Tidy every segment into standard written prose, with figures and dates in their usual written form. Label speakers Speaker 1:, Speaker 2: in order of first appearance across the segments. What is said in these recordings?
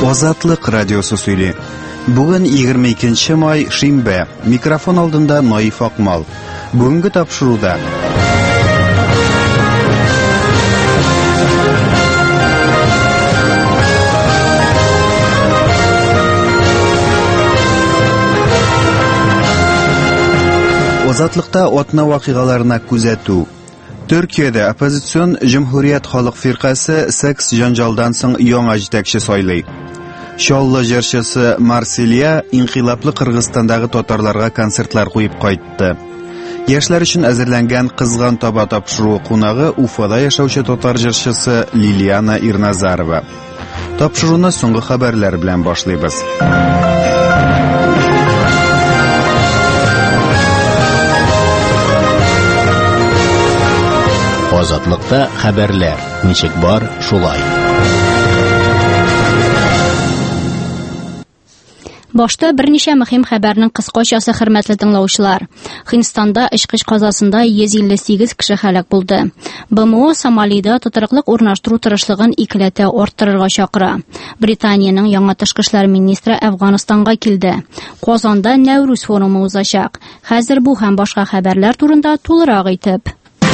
Speaker 1: Азатлык радиосы сөйли. Бүген 22 май шимбә. Микрофон алдында Наиф Акмал. Бүгенге тапшыруда Азатлыкта атна вакыйгаларына күзәтү. Төркиядә оппозицион Җөмһүрият халык фиркасы секс җанҗалдан соң яңа җитәкче сайлый. Шаллы җырчысы Марсилия инкыйлаплы Кыргызстандагы татарларга концертлар куеп кайтты. Яшьләр өчен әзерләнгән кызган таба тапшыру кунагы Уфада яшәүче татар җырчысы Лилиана Ирназарова. Тапшыруны соңгы хәбәрләр белән башлыйбыз.
Speaker 2: Азатлыкта хәбәрләр. Ничек бар, шулай.
Speaker 3: Башта берничә мөһим хәбәрнең кыскачасы, хөрмәтле тыңлаучылар. Һиндстанда очкыч казасында 158 кеше һәлак булды. БМО Сомалида тотрыклык урнаштыру тырышлыгын икеләтә арттырырга чакыра. Британиянең яңа тышкы эшләр министры Әфганстанга килде. Казанда Нәүрүз форумы узачак. Хәзер бу һәм башка хәбәрләр турында тулырак әйтеп.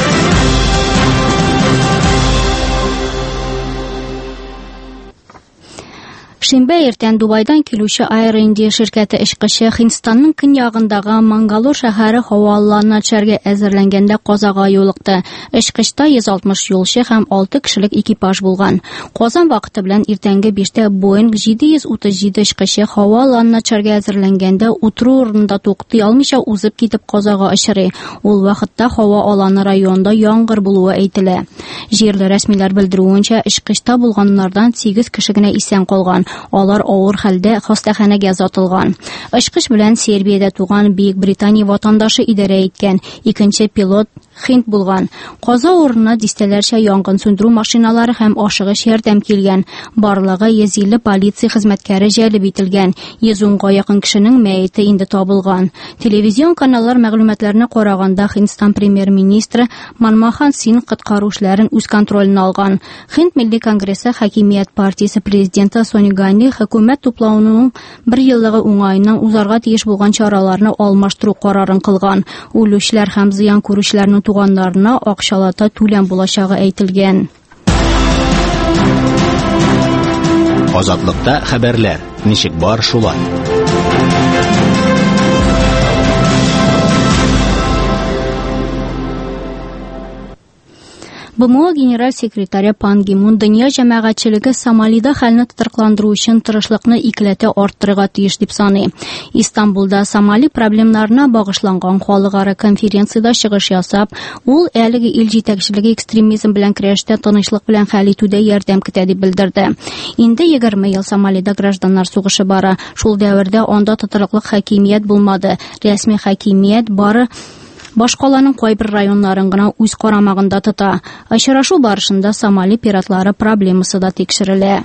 Speaker 3: Шимбә иртән Дубайдан килүче Air India ширкәте эшкачы Һиндстанның көньягындагы Мангалур шәһәре һаваларына төшәргә әзерләнгәндә казага юлыкты. Эшкачта 160 юлчы һәм 6 кешелек экипаж булган. Казан вакыты белән иртәнге 5-тә Boeing 737 эшкачы һаваларына төшәргә әзерләнгәндә утыру урынында туктый алмыйча узып китеп казага очрый. Ул вакытта һава аланы районында яңгыр булуы әйтелә. Җирле рәсмиләр белдерүенчә, эшкачта булганнардан 8 кеше генә исән калган. Алар авыр хәлдә хастаханәгә озатылган. Очкыч белән Сербиядә туган Бөек Британия ватандашы идарә иткән. Икенче пилот Хинд булган. Каза урынына дистәләрчә янгын сүндерү машиналары һәм ашыгыч ярдәм килгән. Барлыгы 150 полиция хезмәткәре җәлеп ителгән. 110-га якын кешенең мәете инде табылган. Телевизион каналлар мәгълүматларына караганда, Һиндстан премьер-министры Манмохан Сингх коткаручыларын үз контролына алган. Хинд Милли конгрессы Хакимият партиясе президенты Сони Ганди хөкүмәт туплауының 1 еллыгы уңаеннан узарга тиеш булган чараларны алмаштыру карарын кылган. Үлүчләр һәм зыян күрүчләрнең туганнарына акчалата түләм булачагы әйтелгән.
Speaker 2: Азатлыкта хәбәрләр. Ничек бар, шулай.
Speaker 3: БМО генераль секретаре Пан Ги Мун дөнья җәмәгатьчелеге Сомалида хәлне тотрыкландыру өчен тырышлыкны икеләтә арттырырга тиеш дип саный. Истанбулда Сомали проблемнарына багышланган халыкара конференцияда чыгыш ясап, ул әлеге ил җитәкчелеге экстремизм белән көрәштә тынычлык белән хәл итүдә ярдәм көтә дип белдерде. Инде 20 ел Сомалида гражданнар сугышы бара. Шул дәвердә анда тотрыклык хакимият булмады. Рәсми хакимият бары башкаланың кайбер районнарын гына үз карамагында тота. Очрашу барышында Сомали пиратлары проблемасы да тикшерелә.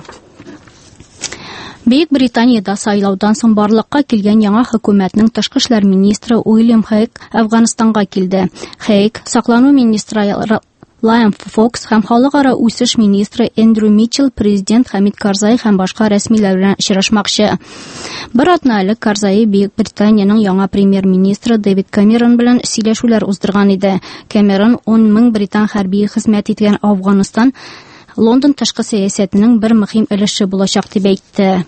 Speaker 3: Бөек Британияда сайлаудан соң барлыкка килгән яңа хөкүмәтнең тышкы эшләр министры Уильям Хейк Әфганстанга килде. Хейк саклану министры Лайм Фокс һәм халыкара үсеш министры Эндрю Митчелл, президент Хамид Карзай һәм башка рәсмиләр белән очрашмакчы. Бер атна элек Карзай Бөек Британияның яңа премьер-министры Дэвид Камерон белән сөйләшүләр уздырган иде. Камерон 10 мең британ хәрби хезмәт иткән Әфганстан Лондон тышкы сәясәтенең бер мөһим өлеше булачак дип әйтте.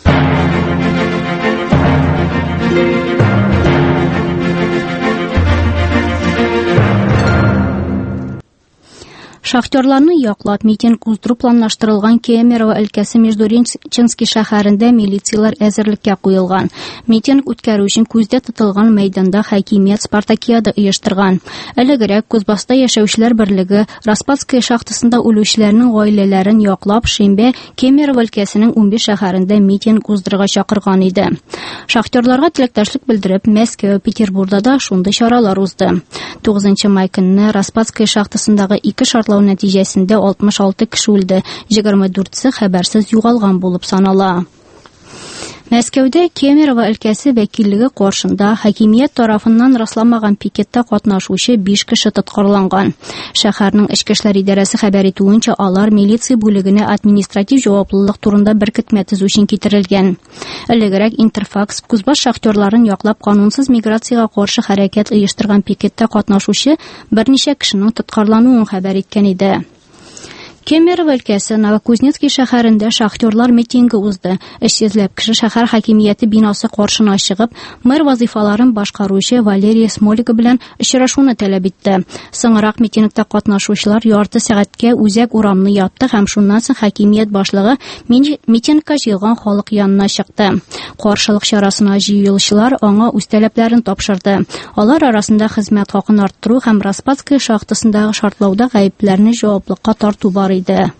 Speaker 3: Шахтерларны яклап митинг уздыру планлаштырылган Кемерово өлкәсе Междуреченский шәһәрендә милицияләр әзерлеккә куелган. Митинг үткәрү өчен күздә тотылган мәйданда хакимият спартакиада оештырган. Элегрәк Кузбасста яшәүчеләр берлеге Распадская шахтасында үлүчеләрнең гаиләләрен яклап шимбә Кемерово өлкәсенең 15 шәһәрендә митинг уздырырга чакырган иде. Шахтерларга теләктәшлек белдереп, Мәскәү, Петербургда да шундый чаралар узды. 9 май көнне Распадская шахтасындагы 2 шартлау нәтиҗәсендә 66 кеше үлде, 24-се хәбәрсез югалган булып санала. Мәскәүдә Кемерово өлкәсе вәкиллеге каршында хакимият тарафыннан расламаган пикетта катнашучы 5 кеше тоткарланган. Шәһәрнең эчке эшләр идарәсе хәбәр итүенчә, алар милиция бүлегенә административ җаваплылык турында беркетмә төзү өчен китерелгән. Элегрәк Интерфакс Кузбаш шахтерларын яклап канунсыз миграциягә каршы хәрәкәт оештырган пикетта катнашучы берничә кешенең тоткарлануын хәбәр иткән иде. Кемерово өлкәсе Новокузнецк шәһәрендә шахтерлар митинги узды. 300 кеше шәһәр хакимияте бинасы каршына чыгып, мэр вазифаларын башкаручы Валерия Смолика белән очрашуны таләп итте. Соңрак митингта катнашучылар ярты сәгатькә үзәк урамны япты һәм шуннан соң хакимият башлыгы митингка җыелган халык янына чыкты. Каршылык чарасына җыелучылар аңа үз таләпләрен тапшырды. Алар арасында хезмәт хакын арттыру һәм Распадская шахтасындагы шартлауда гаепләрне җаваплылыкка тарту бар иде.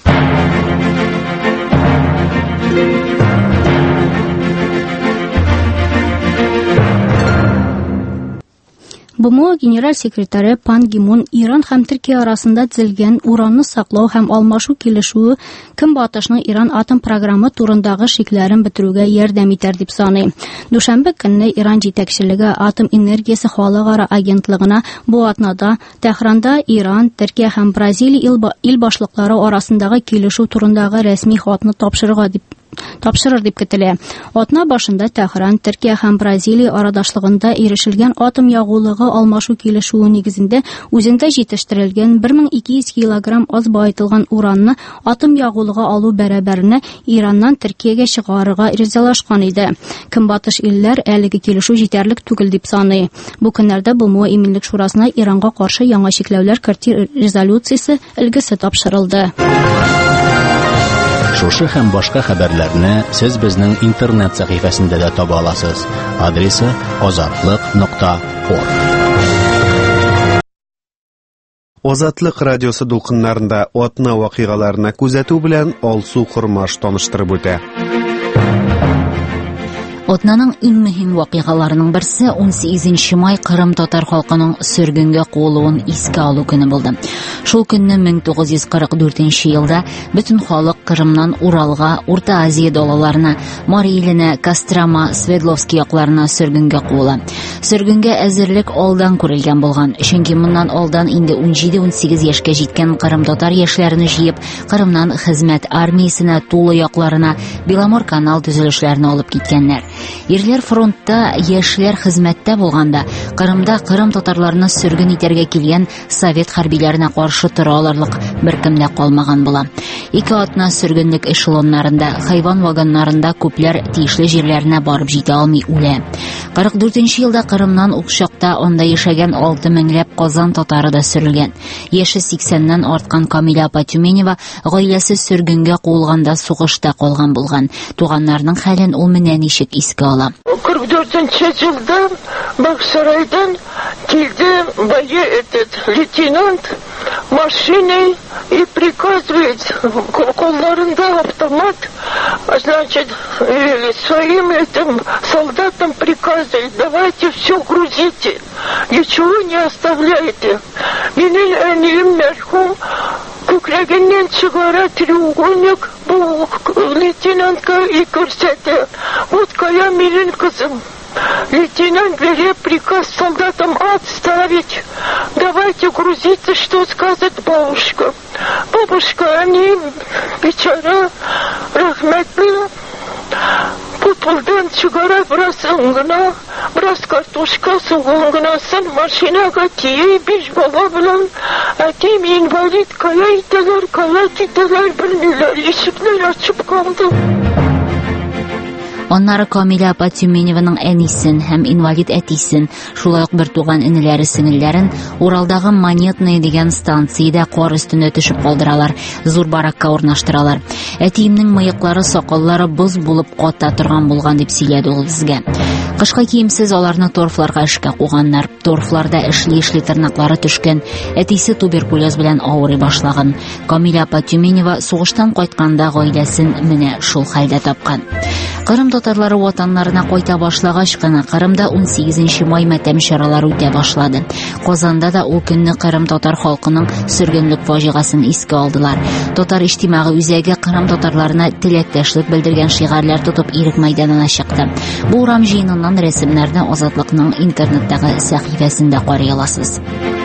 Speaker 3: БМО генераль секретаре Пан Ги Мун Иран һәм Төркия арасында төзелгән уранны саклау һәм алмашу килешүе Көнбатышның Иран атом программы турындагы шикләрен бетерүгә ярдәм итәр дип саный. Дүшәмбе көнне Иран җитәкчелеге атом энергиясе халыкара агентлыгына бу атнада Тәһранда Иран, Төркия һәм Бразилия ил башлыклары арасындагы килешү турындагы рәсми хатны тапшырыр дип көтелә. Атна башында Тәһран, Төркия һәм Бразилия арадашлыгында ирешелгән атом ягулыгы алмашу килешүе нигезендә үзендә җитештерелгән 1200 килограмм аз баетылган уранны атом ягулыгы алу бәрабәренә Ираннан Төркиягә чыгарырга ризалашкан иде. Көнбатыш илләр әлеге килешү җитәрлек түгел дип саный. Бу көннәрдә БМО Иминлек шурасына Иранга каршы яңа чикләүләр кертү резолюциясе илгесе тапшырылды.
Speaker 2: Шушы һәм башка хәбәрләрне сез безнең интернет сәхифәсендә дә таба аласыз. Адресы azatlıq.org.
Speaker 1: Азатлык радиосы дулкыннарында атна вакыйгаларына күзәтү белән Алсу Хормаш таныштырып үтә.
Speaker 4: Атнаның иң мөһим вакыйгаларының берсе 18 май Кырым татар халкының сөргөнгә куылуын искә алу көне булды. Шул көнне 1944 елда бөтен халык Кырымнан Уралга, Урта Азия далаларына, Мари иленә, Кострома, Свердловский якларына сөргөнгә куыла. Сөргөнгә әзерлек алдан күрелгән булган. Чөнки моннан алдан инде 17-18 яшькә җиткән Кырым татар яшьләрне җыеп, Кырымнан хезмәт армиясенә тулы якларына Беломор канал төзелешләренә алып киткәннәр. Ирләр фронтта, яшьләр хезмәттә булганда, Кырымда Кырым татарларына сөргөн итәргә килгән совет хәрбиләренә каршы тора алырлык беркем дә калмаган була. Ике атна сөргөнлек эшелоннарында, хайван вагоннарында күпләр тиешле җирләренә барып җитә алмый үлә. 44 елда Кырымнан ук чакта анда яшәгән 6 меңләп Казан татары да сөрелгән. Яше 80-ннән арткан Камила Патюменева гаиләсе сөргөнгә куылганда сугышта калган булган. Туганнарның хәлен ул менә ничек искә ала.
Speaker 5: 44 елда Баксарайдан килде лейтенант машиной и приказывает колларында автомат, значит, своим этим солдатам приказывает: давайте все грузите, ничего не оставляйте. Менің әнем мәрхум күкрәгеннән чыгара треугольник бу лейтенантка и күрсәтә. Вот кая минем кызым. Лейтенант берет приказ солдатам отставить. Давайте грузиться, что скажет бабушка. Бабушка, они бичара рахмәтле. Купылдан чыгара брас картошка сугылгынасын машинага тие 5 бала белән әтем инвалид кая итәләр белмиләр. Ишекне ачып калды.
Speaker 4: Аннары Камила Патюменеваның әнисен һәм инвалид әтисен, шулай ук бер туган энеләре сеңелләрен Уралдагы Монетная дигән станциядә кар өстенә төшеп калдыралар, зур баракка урнаштыралар. Әтиемнең мыеклары, сакаллары боз булып ката торган булган дип сөйләде ул безгә. Кышка киемсез аларны торфларга эшкә куганнар. Торфларда эшли тырнаклары төшкән. Әтисе туберкулез белән авырый башлаган. Камила Патюменева сугыштан кайтканда гаиләсен менә шул хәлдә тапкан. Кырым татарлары ватаннарына кайта башлагач кына Кырымда 18 май матәм чаралары үтә башлады. Казанда да ул көнне Кырым татар халкының сөргенлек фаҗигасын искә алдылар. Татар иҗтимагы үзәге Кырым татарларына теләктәшлек белдергән шигарләр тотып ирек мәйданына чыкты. Бу урам җыеныннан рәсемнәрне Азатлыкның интернеттагы сәхифәсендә карый аласыз.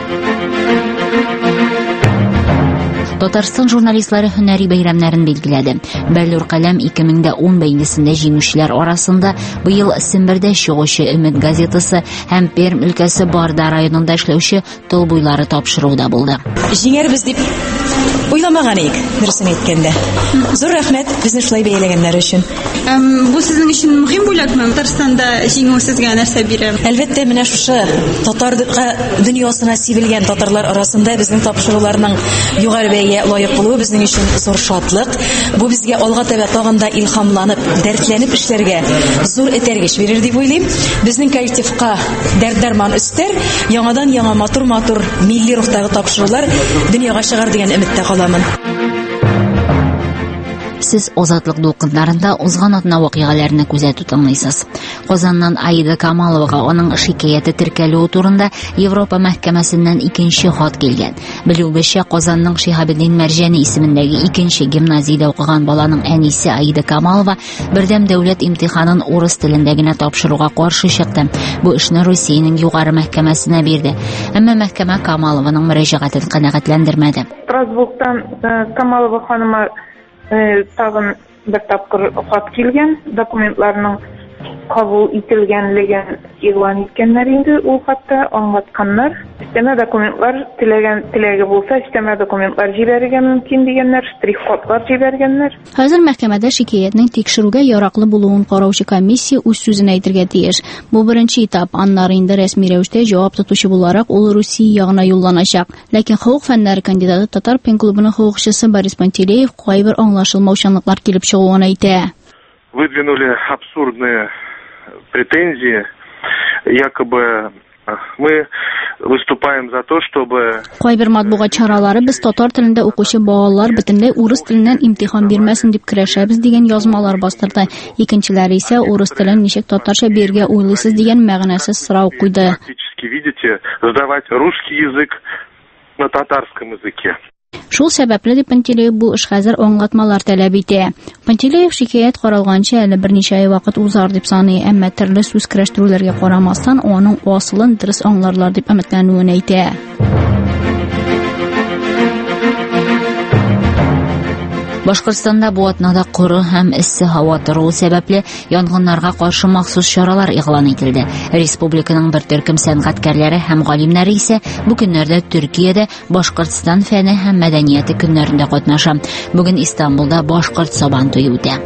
Speaker 4: Татарстан журналистлары һөнәри бәйрәмнәрен билгеләде. Бәллүр каләм 2010 бәйгесендә җиңүчеләр арасында быел Сембердә чыгучы Өмет газетасы һәм Пермь өлкәсе Барда районында эшләүче Тол буйлары тапшыруда булды.
Speaker 6: Җиңәрбез дип уйламаган идек, дөресен әйткәндә. Зур рәхмәт безне шулай бәяләгәннәр өчен.
Speaker 7: Бу сезнең өчен мөһим бүләкме? Татарстанда җиңү сезгә нәрсә бирә?
Speaker 6: Әлбәттә, менә шушы татар дөньясына сибелгән татарлар арасында безнең тапшыруларның югары бәягә лаек булуы безнең өчен зур шатлык. Бу безгә алга таба тагын да илһамланып, дәртләнеп эшләргә зур этәргеч бирер дип уйлыйм. Безнең коллективка дәрт-дарман өстәр, яңадан яңа матур милли рухтагы тапшырулар дөньяга чыгар дигән өметтә каламын.
Speaker 4: Сез Азатлык дулкыннарында узган атна вакыйгаларны күзәтү тыңлыйсыз. Казаннан Аида Камаловага аның шикаяте теркәлүе турында Европа мәхкәмәсеннән икенче хат килгән. Белүебезчә, Казанның Шиһабеддин Мәрҗәни исемендәге икенче гимназиядә укыган баланың әнисе Аида Камалова бердәм дәүләт имтиханын урыс телендә генә тапшыруга каршы чыкты. Бу эшне Россиянең югары мәхкәмәсенә бирде. Әмма мәхкәмә Камалованың мөрәҗәгатен канәгатьләндермәде.
Speaker 8: Страсбургтан Камалова ханыма тагын бер тапкыр хат килгән, документларның кабул ителгәнлеген игълан иткәннәр инде, ул хатта аңлатканнар. Өстәмә документлар теләге булса, өстәмә документлар җибәрергә мөмкин дигәннәр, штрих-кодлар җибәргәннәр.
Speaker 3: Хәзер мәхкәмәдә шикаятның тикшерүгә яраклы булуын караучы комиссия үз сүзен әйтергә тиеш. Бу беренче этап, аннары инде рәсми рәвештә җавап тотучы буларак ул Русия ягына юлланачак. Ләкин хукук фәннәре кандидаты Татар пен-клубының хукукчысы Борис Пантелеев кайбер аңлашылмаучанлыклар килеп чыгуын әйтә.
Speaker 9: Выдвинули абсурдные претензии, якобы мы выступаем за то, чтобы...
Speaker 3: Кайбер матбугат чаралары без татар телендә укучы балалар бөтенләй урыс теленнән имтихан бирмәсен дип көрәшәбез дигән язмалар бастырды. Икенчеләре исә урыс телен ничек татарча бирергә уйлыйсыз дигән мәгънәсез сорау куйды.
Speaker 9: Фактически, видите, сдавать русский язык на татарском языке.
Speaker 3: Шул сәбәпле дип Пантелеев бу эш хәзер аңлатмалар таләп итә. Пантелеев шикаят каралганча әле берничә ай вакыт узар дип саный, әмма төрле сүз көрәштерүләргә карамастан аның асылын дөрес аңларлар дип өметләнүен әйтә.
Speaker 4: Башкортстанда бу атнада коры һәм эссе һава торуы сәбәпле янгыннарга каршы махсус чаралар игълан ителде. Республиканың бер төркем сәнгатькәрләре һәм галимнәре исә бу көннәрдә Төркиядә Башкортстан фәне һәм мәдәнияте көннәрендә катнаша. Бүген Истанбулда Башкорт сабан туе үтә.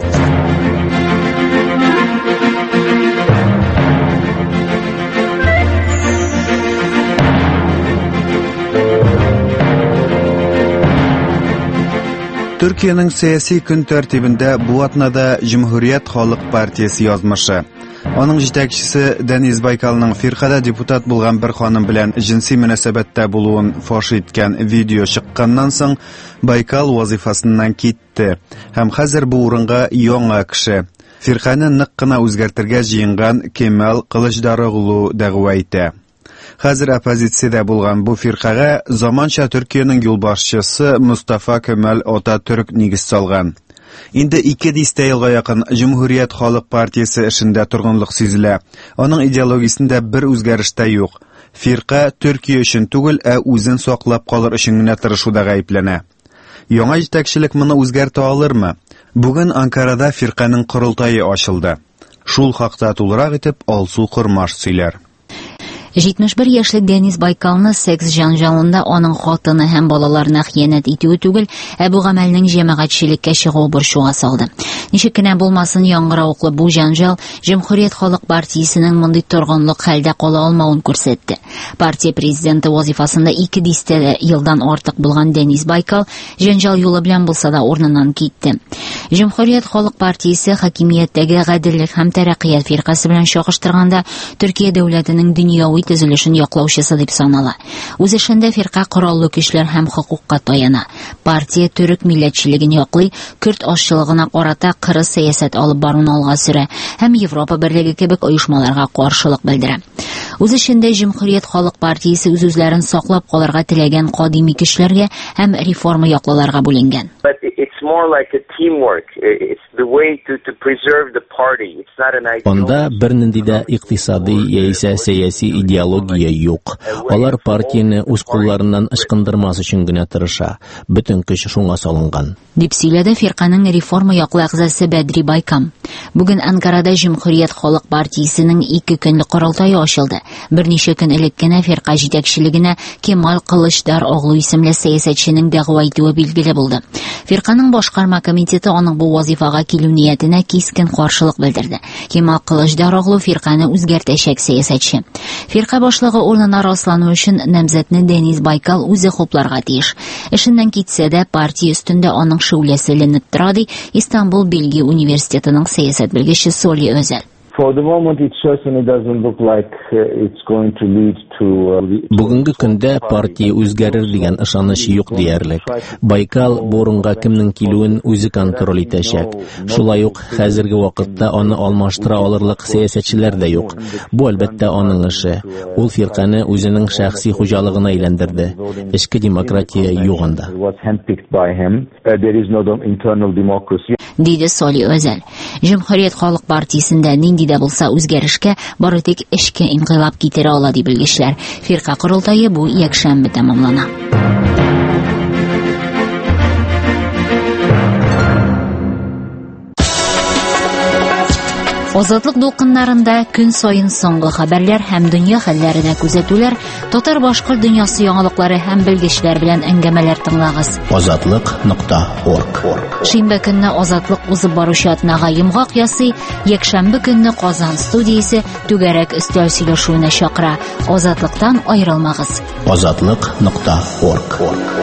Speaker 1: Türkiye'nin siyasi kün tertibinde bu atnada Cumhuriyet Halk Partiyası yazmışı. Onun җитәкчесе Deniz Baykal'ның firqada депутат булган bir ханым белән jinsi münasabətdə булуын фаш иткән видео чыкканнан соң Baykal вазифасыннан китте. Һәм хәзер бу урынга яңа кеше, firqаны нык кына үзгәртергә җыенган Кемал Кылычдароглу дәгъва итә. Хәзер оппозициядә булган бу фирқага заманча Төркиянең юлбашчысы Мустафа Кемал Ататүрк нигез салган. Инде 200 елга якын Җумһурият Халык партиясе эшендә торганлык сизелә. Аның идеологиясендә бер үзгәреш тә юк. Фирqa Төркия өчен түгел, үзен саклап калыр өчен генә тырышуда гаепләнә. Яңа җитәкчелек моны үзгәртә алырмы? Бүген Анкарада фирqаның курултайы ачылды. Шул хакта тулырак итеп Алсу Кормаш сөйләр.
Speaker 4: 71 яшьлек Дениз Байкалны секс җанҗалында аның хатыны һәм балаларына хыянәт итүе түгел, бу гамәлнең җәмәгатьчелеккә чыгуы борчуга салды. Ничек кенә булмасын, яңгырауклы бу җанҗал Җумһурият Халык партиясенең мондый торганлык хәлдә кала алмавын күрсәтте. Партия президенты вазифасында 200 елдан артык булган Дениз Байкал җанҗал юлы белән булса да урыныннан китте. Җумһурият Халык партиясе хакимияттәге гаделлек һәм тәрәккыят фирқасы белән чагыштырганда Төркия дәүләтенең дөньяви төзелешен яклаучысы дип санала. Үз эшендә фирка кораллы көчләр һәм хокукка таяна. Партия төрек милләтчелеген яклый, Көрд ашчылыгына карата кырыс сәясәт алып баруны алга сөрә һәм Европа берлеге кебек оешмаларга каршылык белдерә. Үз эшендә Җөмһүрият халык партиясе үз-үзләрен саклап калырга теләгән кадими көчләргә һәм реформа яклыларга бүленгән.
Speaker 2: Онда бернинди дә икътисади яисә сәяси идеология юк. Алар партияне үз кулларыннан ычкындырмас өчен генә тырыша. Бөтен көч шуңа салынган.
Speaker 4: Дип сөйләде фирканың реформа яклы әгъзасы Бәдри Байкам. Бүген Анкарада Җөмһүрият халык партиясенең 2 көнлек корылтае ачылды. Берничә көн элек кенә фирка җитәкчелегенә Кемал Кылычдар оглы исемле сәясәтченең дәгъва итүе билгеле булды. Фирканың башкарма комитеты аның бу вазифага килү ниятенә кискен каршылык белдерде. Кемал Кылычдар оглы фирканы үзгәртәчәк сәясәтче. Фирка башлыгы урынына раслану өчен намзәтне Дениз Байкал үзе хупларга тиеш. Эшеннән китсә дә партия өстендә аның шәүләсе ленеп тора ди Истанбул Белгия университетының сәясәт белгече Соли Өзәл.
Speaker 2: Бүгенге көндә партия үзгәрер дигән ышаныч юк диярлек. Байкал бурынга кемнең килүен үзе контроль итәчәк. Шулай ук хәзерге вакытта аны алмаштыра алырлык сәясәтчеләр дә юк. Бу әлбәттә аның эше. Ул фирканы үзенең шәхси хуҗалыгына әйләндерде. Эчке демократия юк анда.
Speaker 4: Диде Соли Өзәл. Җөмһүрият халык партиясендә нинди дә булса үзгәрешкә бары тик эчке инкыйлаб китерә ала ди белгечләр. Фирка корылтае бу якшәмбе тәмамлана. Азатлык дулкыннарында көн сайын соңгы хәбәрләр һәм дөнья хәлләренә күзәтүләр, татар-башкорт дөньясы яңалыклары һәм белгечләр белән әңгәмәләр тыңлагыз.
Speaker 2: Азатлык.орг.
Speaker 4: Шимбә көнне Азатлык узып баручы атнага йомгак ясый, якшәмбе көнне Казан студиясе түгәрәк өстәл сөйләшүенә чакыра. Азатлыктан аерылмагыз.
Speaker 2: Азатлык.орг.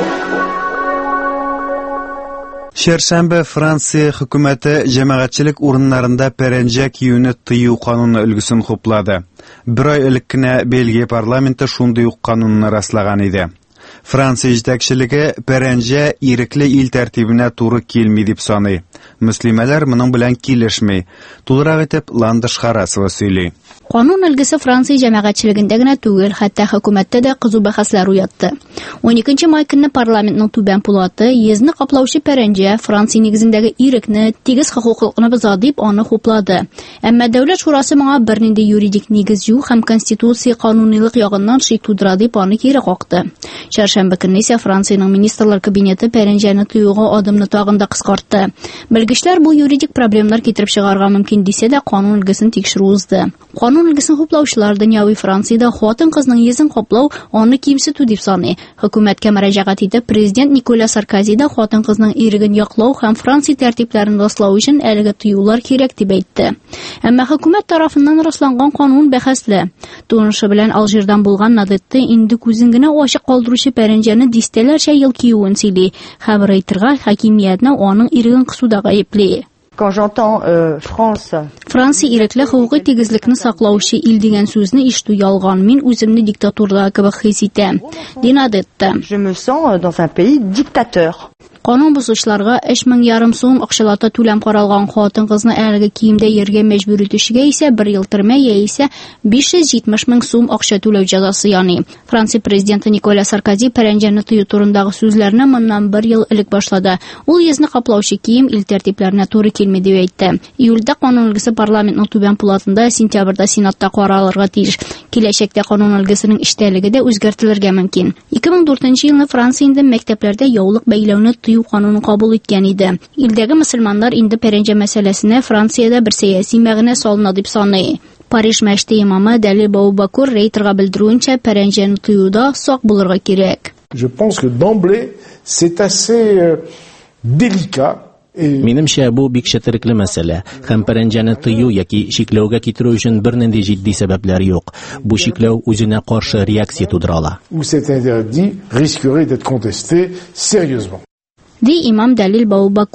Speaker 1: Шәршәмбе Франция хөкүмәте җәмәгатьчелек урыннарында пәрәнҗә киюне тыю кануны өлгесен хуплады. Бер ай элек кенә Бельгия парламенты шундый ук канунны раслаган иде. Франция җитәкчелеге пәрәнҗә ирекле ил тәртибенә туры килми дип саный. Мөслимәләр моның белән килешми. Тулырак итеп Ландыш Харасова сөйли.
Speaker 3: Канун өлгесе Франция җәмәгатьчелегендә генә түгел, хәтта хөкүмәттә дә кызу бәхәсләр уятты. 12 май көнне парламентның түбән пулаты йөзне каплаучы пәрәнҗә Франция нигезендәге ирекне, тигез хокуклыкны боза дип аны хуплады. Әмма дәүләт шурасы моңа бернинди юридик нигез юк һәм конституция канунилык ягыннан шик тудыра дип аны кире какты. Чаршәмбе көнне исә Франциянең министрлар кабинеты пәрәнҗәне тыюга адымны тагын да кыскартты. Белгечләр бу юридик проблемалар китереп чыгарга мөмкин дисә дә канун өлгесен тикшерү узды. Канун өлгесен хуплаучылар дөньяви Франциядә хатын-кызның йөзен каплау аны кимсетү дип саный. Хөкүмәткә мөрәҗәгать итеп президент Николя Саркози да хатын-кызның иреген яклау һәм Франция тәртипләрен раслау өчен әлеге тыюлар кирәк дип әйтте. Әмма хөкүмәт тарафыннан расланган канун бәхәсле. Тунышы белән Алжирдан булган Надетте инде күзен генә ачык калдыручы пәрәнҗәне дистәләрчә ел киюен сөйли. Һәм рейтерга хакимиятне аның иреген кысуда гаепли. Франция ирекле хукук тигезлекне саклаучы ил дигән сүзне ишетү ялган. Мин үземне диктатурада кебек хис итәм. Динадетте. Канун бузучыларга 3,5 сум акчалата түләм каралган хатын-кызны әлеге киемдә йөргә мәҗбүр итүчегә исә 1 ел төрмә яисә 570 мең сум акча түләү җәзасы яный. Франция президенты Николя Саркози пәрәнҗәне тыю турындагы сүзләрне моннан 1 ел элек башлады. Ул йөзне каплаучы кием ил тәртипләренә туры килми дип әйтте. Июльдә канун өлгесе парламентның түбән пулатында, сентябрьдә сенатта каралырга тиеш. Киләчәктә канун өлгесенең эштәлеге дә үзгәртелергә мөмкин. 2004 елны Франция инде мәктәпләрдә яулык бәйләүне тыю канунын кабул иткән иде. Илдәге мөселманнар инде пәрәнҗә мәсьәләсенә Франциядә бер сәяси мәгънә салына дип саный. Париж мәчете имамы Дәлил Баубакур рейтерга белдерүенчә пәрәнҗәне тыюда сак булырга кирәк.
Speaker 10: Je pense que d'emblée c'est assez délicat.
Speaker 2: Минемчә, бу бик четерекле мәсьәлә. Һәм пәрәнҗәне тыю яки чикләүгә китерү өчен бернинди җитди сәбәпләр юк. Бу чикләү үзенә каршы реакция тудыра ала.
Speaker 10: Où cet interdit risquerait d'être contesté sérieusement.
Speaker 3: Ди имам Дәлил Баубакур.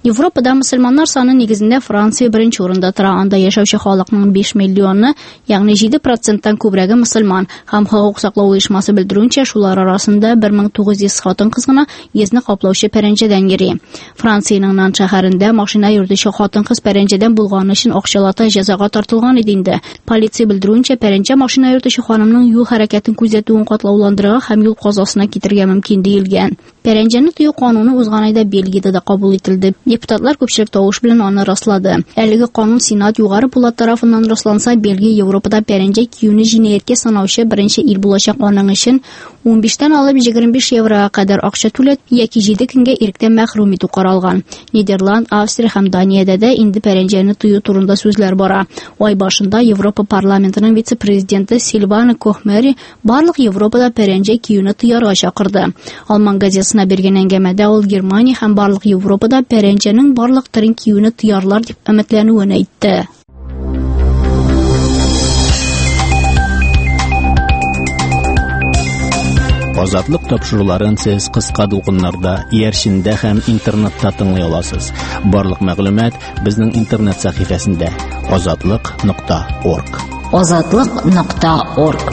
Speaker 3: Европада мөселманнар саны нигезендә Франция беренче урында тора. Анда яшәүче халыкның 5 миллионы, ягъни 7%-тан күбрәге мөселман. Һәм хокук саклау оешмасы белдерүенчә, шулар арасында 1900 хатын-кыз гына йөзне каплаучы пәрәнҗәдән йөри. Франциянең Нан шәһәрендә машина йөртүче хатын-кыз пәрәнҗәдән булганы өчен акчалата җәзага тартылган иде инде. Полиция белдерүенчә, пәрәнҗә машина йөртүче ханымның юл хәрәкәтен күзәтүен катлауландырырга һәм юл казасына китергә мөмкин диелгән. Пәрәнҗәне тыю кануны узган айда Бельгиядә дә кабул ителде. Депутатлар күпчелек тавыш белән аны раслады. Әлеге канун Сенат югары палата тарафыннан расланса, Бельгия Европада пәрәнҗә киюне җинаятькә санаучы беренче ил булачак. Аның өчен 15-тән алып 25 еврога кадәр акча түләп яки 7 көнгә иректән мәхрүм итү каралган. Нидерланд, Австрия һәм Даниядә дә инде пәрәнҗәне тыю турында сүзләр бара. Ай башында Европа парламентының вице-президенты Сильвана Кохмери барлык Европада пәрәнҗә киюне тыярга чакырды. Алман газетасына бергән әңгәмәдә ул Германия һәм барлык Европада пәрәнҗәнең барлык төрен киюне тыярлар дип өметләнүен әйтте.
Speaker 2: Азатлык тапшыруларын сез кыска дулкыннарда, иярчендә һәм интернетта тыңлый аласыз. Барлык мәгълүмат безнең интернет сәхифәсендә azatlyk.org.
Speaker 4: azatlyk.org.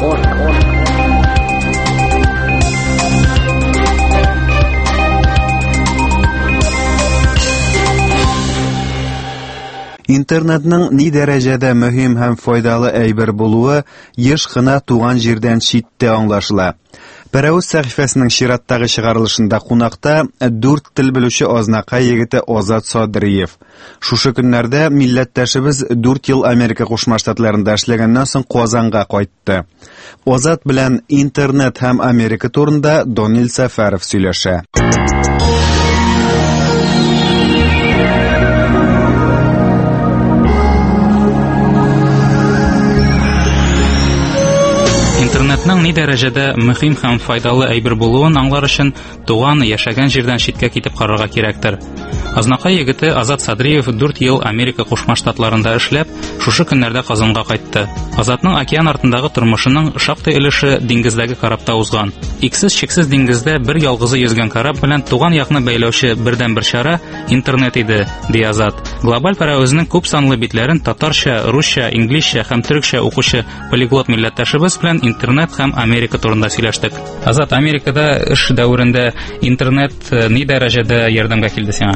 Speaker 1: Интернетның ни дәрәҗәдә мөһим һәм файдалы әйбер булуы еш кына туган җирдән читтә аңлашыла. Пәрәүз сәхифәсенең чираттагы чыгарылышында кунакта 4 тел белүче азнакай егете Азат Садриев. Шушы көннәрдә милләттәшебез 4 ел Америка Кушма Штатларында эшләгәннән соң Казанга кайтты. Азат белән интернет һәм Америка турында Донил Сәфәров сөйләшә.
Speaker 11: Интернетның ни дәрәҗәдә мөһим һәм файдалы әйбер булуын аңлар өчен туган, яшәгән җирдән читкә китеп карарга кирәктер. Азнакай егете Азат Садриев 4 ел Америка Кушма Штатларында эшләп, шушы көннәрдә Казанга кайтты. Азатның океан артындагы тормышының шактый өлеше диңгездәге карапта узган. Иксез-чиксез диңгездә бер ялгызы йөзгән карап белән туган якны бәйләүче бердән-бер чара интернет иде, ди Азат. Глобаль пәрәвезнең күп санлы битләрен татарча, русча, инглизчә һәм төрекчә укучы полиглот милләттәшебез белән интернет һәм Америка турында сөйләштек. Азат, Америкада эш дәверендә интернет ни дәрәҗәдә ярдәмгә килде сиңа?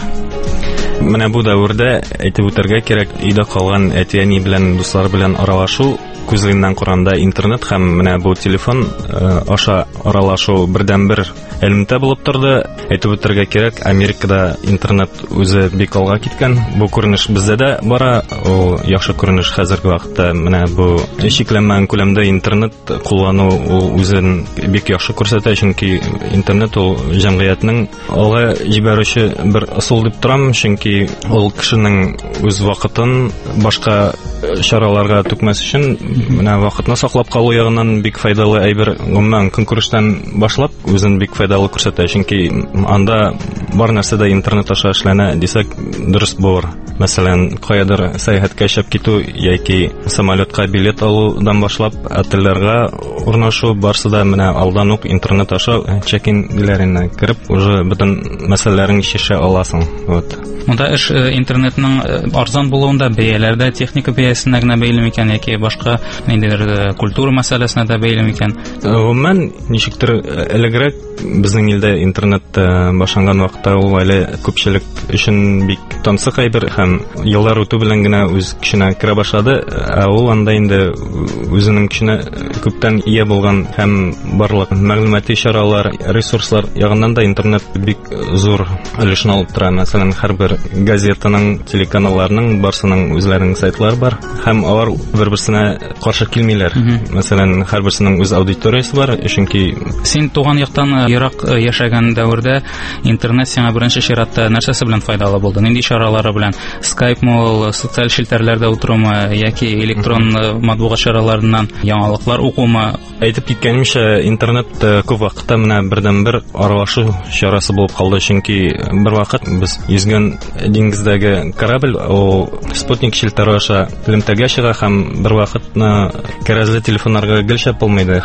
Speaker 12: Менә бу дәвердә әйтеп үтәргә кирәк, өйдә калган әти-әни белән, дуслар белән аралашу күзлегеннән караганда интернет һәм менә бу телефон аша аралашу бердән-бер элемтә булып торды. Әйтеп үтәргә кирәк, Америкада интернет үзе бик алга киткән. Бу күренеш бездә дә бара. Ул яхшы күренеш хәзерге вакытта. Менә бу шикләнмәгән күләмдә интернет куллану үзен бик яхшы күрсәтә, чөнки интернет ул җәмгыятьнең алга җибәрүче бер ысул дип торам, чөнки ул кешенең үз вакытын башка чараларга түкмәс өчен менә вакытны саклап калу ягыннан бик файдалы әйбер. Гомумән көнкүрештән башлап үзен бик файдалы күрсәтә, чөнки анда бар нәрсә дә интернет аша эшләнә дисәк дөрес булыр. Мәсәлән, каядыр сәяхәткә чыгып китү яки самолетка билет алудан башлап отельләргә урнашу барсы да менә алдан ук интернет аша чек-ин биләренә кирип уже бөтен мәсьәләләрен чишә аласың. Вот.
Speaker 11: Монда эш интернетның арзан булуында бәяләрдә техника бәясенә генә бәйле микән яки башка ниндидер культура мәсьәләсенә дә бәйле микән?
Speaker 12: Гомумән ничектер элегрәк безнең илдә интернет башланган вакытта ул әле күпчелек өчен бик тансык әйбер һәм еллар үтү белән генә үз көченә керә башлады. Ул анда инде үзенең көченә күптән ия булган һәм барлык мәгълүмати чаралар, ресурслар ягыннан да интернет бик зур өлешне алып тора. Мәсәлән, һәрбер газетаның, телеканалларның барсының үзләренең сайтлары бар һәм алар бер-берсенә каршы килмиләр. Мәсәлән, һәрберсенең үз аудиториясе бар, чөнки
Speaker 11: син туган яктан ерак яшәгән дәвердә интернет сиңа беренче чиратта нәрсәсе белән файдалы булды? Нинди чаралары белән? Skype мол, социаль челтәрләрдә утырумы яки электрон матбугат чараларыннан яңалыклар укумы?
Speaker 12: Әйтеп киткәнемчә, интернет күп вакытта менә бердән-бер аралашу чарасы булып калды, чөнки бер вакыт без йөзгән диңгездәге корабль ул спутник челтәре аша элемтәгә чыга һәм бер вакытны кәрәзле телефоннарга гел шәп булмайды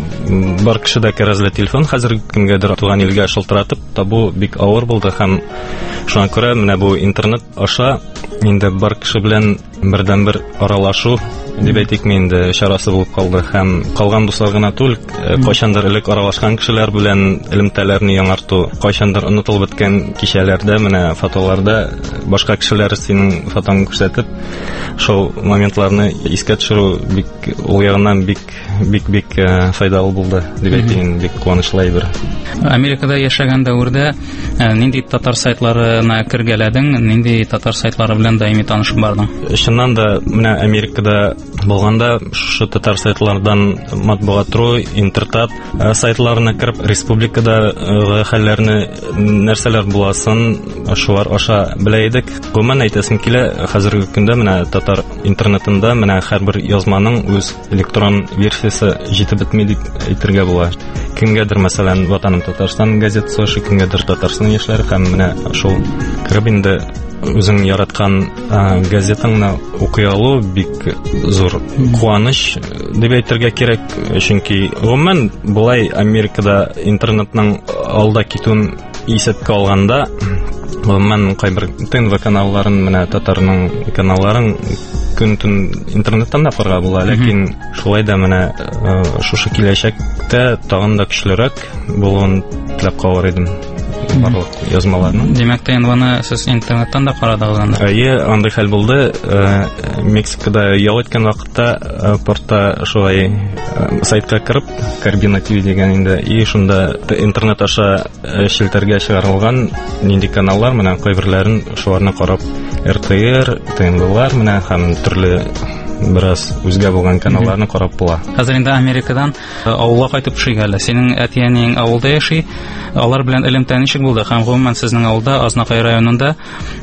Speaker 12: һәм бар кешедә кәрәзле телефон хәзер кемгәдер туган илгә шылтыратып табу бик авыр булды һәм Шуңа күрә менә бу интернет аша инде бар кеше белән бердән-бер аралашу дип әйтикме инде чарасы булып калды һәм калган дуслар гына түгел, кайчандыр элек аралашкан кешеләр белән элемтәләрне яңарту, кайчандыр онытылып беткән кичәләрдә менә фотоларда башка кешеләр синең фотоң күрсәтеп, шул моментларны искә төшерү бик ул ягыннан бик файдалы булды дип әйтим, бик куанычлы әйбер.
Speaker 11: Америкада яшәгән дәврдә нинди татар сайтларына кергәләдең, нинди татар сайтлары белән даими танышып бардың?
Speaker 12: Чыннан да менә Америкада булганда шушы татар сайтлардан матбугат.ру, Интертат сайтларына кирип, республикадагы хәлләрне нәрсәләр буласын шулар аша белә идек. Гомумән әйтәсем килә, хәзерге көндә менә татар интернетында менә һәрбер язманың үз электрон версиясе җитеп бетми дип әйтергә була. Кемгәдер, мәсәлән, Ватаным Татарстан газетасы, кемгәдер Татарстан яшьләре һәм менә шул кирип инде үзең яраткан газетаңны укый алу бик зур куаныч дип әйтергә кирәк, чөнки гомумән булай Америкада интернетның алда китүен исәпкә алганда, гомумән кайбер ТНВ каналларын, менә татарның каналларын көн-төн интернеттан да карарга була, ләкин шулай да менә шушы киләчәктә тагын да көчлерәк булуын теләп калыр идем. Барлык язмаларны.
Speaker 11: Димәк, ТНВны сез интернеттан да карадыгыз анда?
Speaker 12: Андый хәл булды. Мексикада ял иткән вакытта портта шулай сайтка кирип, Карбина ТВ дигән инде, и шунда интернет аша шелтәргә чыгарылган нинди каналлар менә кайберләрен шуларны карап, РТР, ТНВлар менә һәм төрле бераз үзгә булган каналларны карап була.
Speaker 11: Хәзер инде Америкадан авылга кайтып төшигәле. Синең әтиәнең авылда яши, алар белән элемтә ничек булды? Һәм гомумән сезнең авылда, Азнакай районында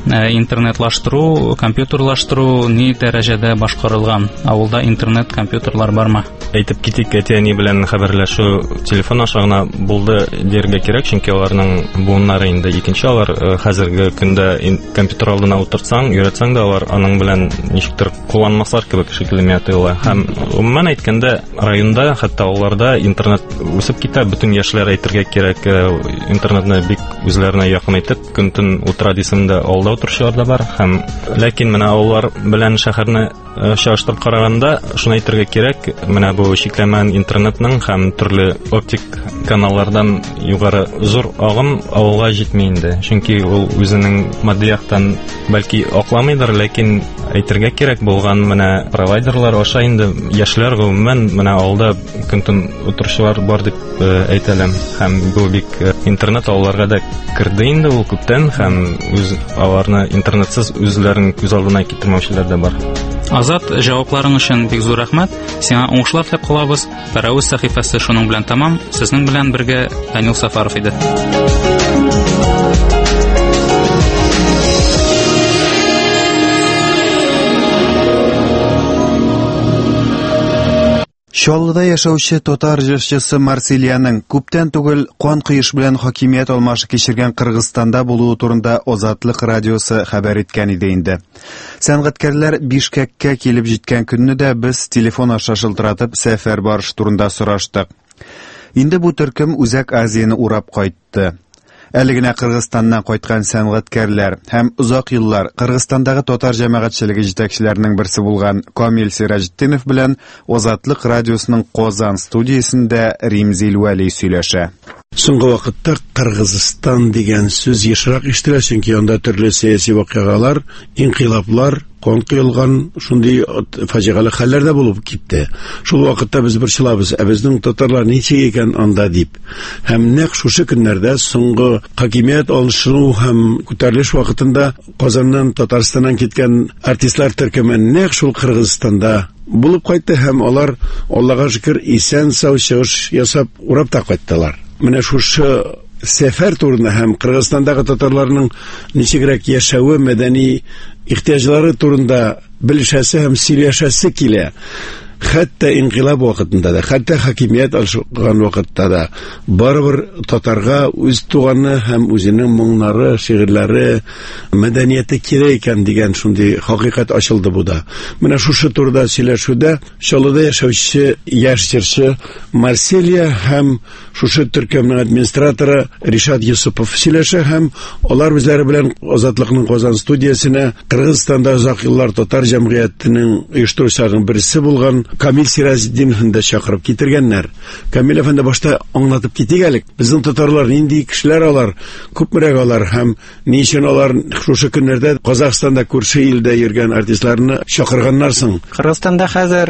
Speaker 11: интернетлаштыру, компьютерлаштыру ни дәрәҗәдә башкарылган? Авылда интернет, компьютерлар бармы?
Speaker 12: Әйтеп китик, әтиәни белән хәбәрләшү телефон аша гына булды дияргә кирәк, чөнки аларның буыннары инде икенче, алар хәзерге көндә компьютер алдына утыртсаң, өйрәтсәң дә алар аның белән ничектер кулланмаслар кебек шикелле атыла. Һәм гомумән әйткәндә, районда, хәтта авылларда интернет үсеп китә, бөтен яшьләр әйтергә кирәк, интернетны бик үзләренә якын итеп, көн-төн утыра дисәм дә, авылда утыручылар да бар. Һәм ләкин менә авыллар белән шәһәрне чагыштырып караганда, шуны әйтергә кирәк, менә бу чикләмән интернетның һәм төрле оптик каналлардан югары зур агым авылга җитми инде. Чөнки ул үзенең матди яктан бәлки акламыйдыр, ләкин әйтергә кирәк булган менә провайдерлар аша инде яшьләр гомумән менә авылда көн-төн утыручылар бар дип әйтәләм. Һәм бу бик интернет авылларга да кирде инде ул күптән, һәм үз аларны интернетсыз үзләрен күз алдына китермәүчеләр дә бар.
Speaker 11: Азат, җавапларың өчен бик зур рәхмәт. Сиңа уңышлар теләп калабыз. Фәрәүз сәхифәсе шуның белән тамам. Сезнең белән бергә Данил Сафаров иде.
Speaker 1: Чаллыда яшәүче татар җырчысы Марсилияның күптән түгел кан кыеш белән хакимият алмашы кичергән Кыргызстанда булуы турында Азатлык радиосы хәбәр иткән иде инде. Сәнгатькәрләр Бишкәккә килеп җиткән көнне дә без телефон аша шылтыратып сәфәр барыш турында сораштык. Инде бу төркем Үзәк Азияны урап кайтты. Әле генә Кыргызстаннан кайткан сәнгатькәрләр һәм узак еллар Кыргызстандагы татар җәмәгатьчелеге җитәкчеләренең берсе булган Камил Сираҗетдинов белән Азатлык радиосының Казан студиясендә Римзил Вәли сөйләшә.
Speaker 13: Соңгы вакытта Кыргызстан дигән сүз ешрак ишетелә, чөнки анда төрле сәяси вакыйгалар, инкыйлаблар, кан кыйлган шундый фаҗигале хәлләр дә булып китте. Шул вакытта без бер чылабыз, безнең татарлар ничек икән анда дип. Һәм нәкъ шушы көннәрдә соңгы хакимият алышу һәм күтәрелеш вакытында Казаннан, Татарстаннан киткән артистлар төркеме нәкъ шул Кыргызстанда булып кайтты һәм алар, Аллага шөкер, исән-сау чыгыш ясап урап та кайттылар. Менә шушы сәфәр турында һәм Кыргызстандагы татарларның ничегрәк яшәүе, мәдәни ихтиҗлары турында белешәсе һәм сөйләшәсе килә. хәтта инкыйлаб вакытында да, хәтта хакимият алышкан вакытта да барыбер татарга үз туганы һәм үзенең моңнары, шигырьләре, мәдәнияте кирәк икән дигән шундый хакыйкать ачылды бу да. Менә шушы турыда сөйләшүдә Чаллыда яшәүче яшь җырчы Марселия һәм шушы төркемнең администраторы Ришат Юсупов сөйләшә һәм алар үзләре белән Азатлыкның Казан студиясенә Кыргызстанда озак еллар татар җәмгыятенең оештыручыларының берсе булган Камил Сиразетдиновны да чакырып китергәннәр. Камил әфәнде башта аңлатып китик әле. Безнең татарлар нинди кешеләр алар, күпмерәк алар һәм ни өчен алар шушы көннәрдә Казахстанда күрше илдә йөргән артистларны чакырганнар соң?
Speaker 14: Кыргызстанда хәзер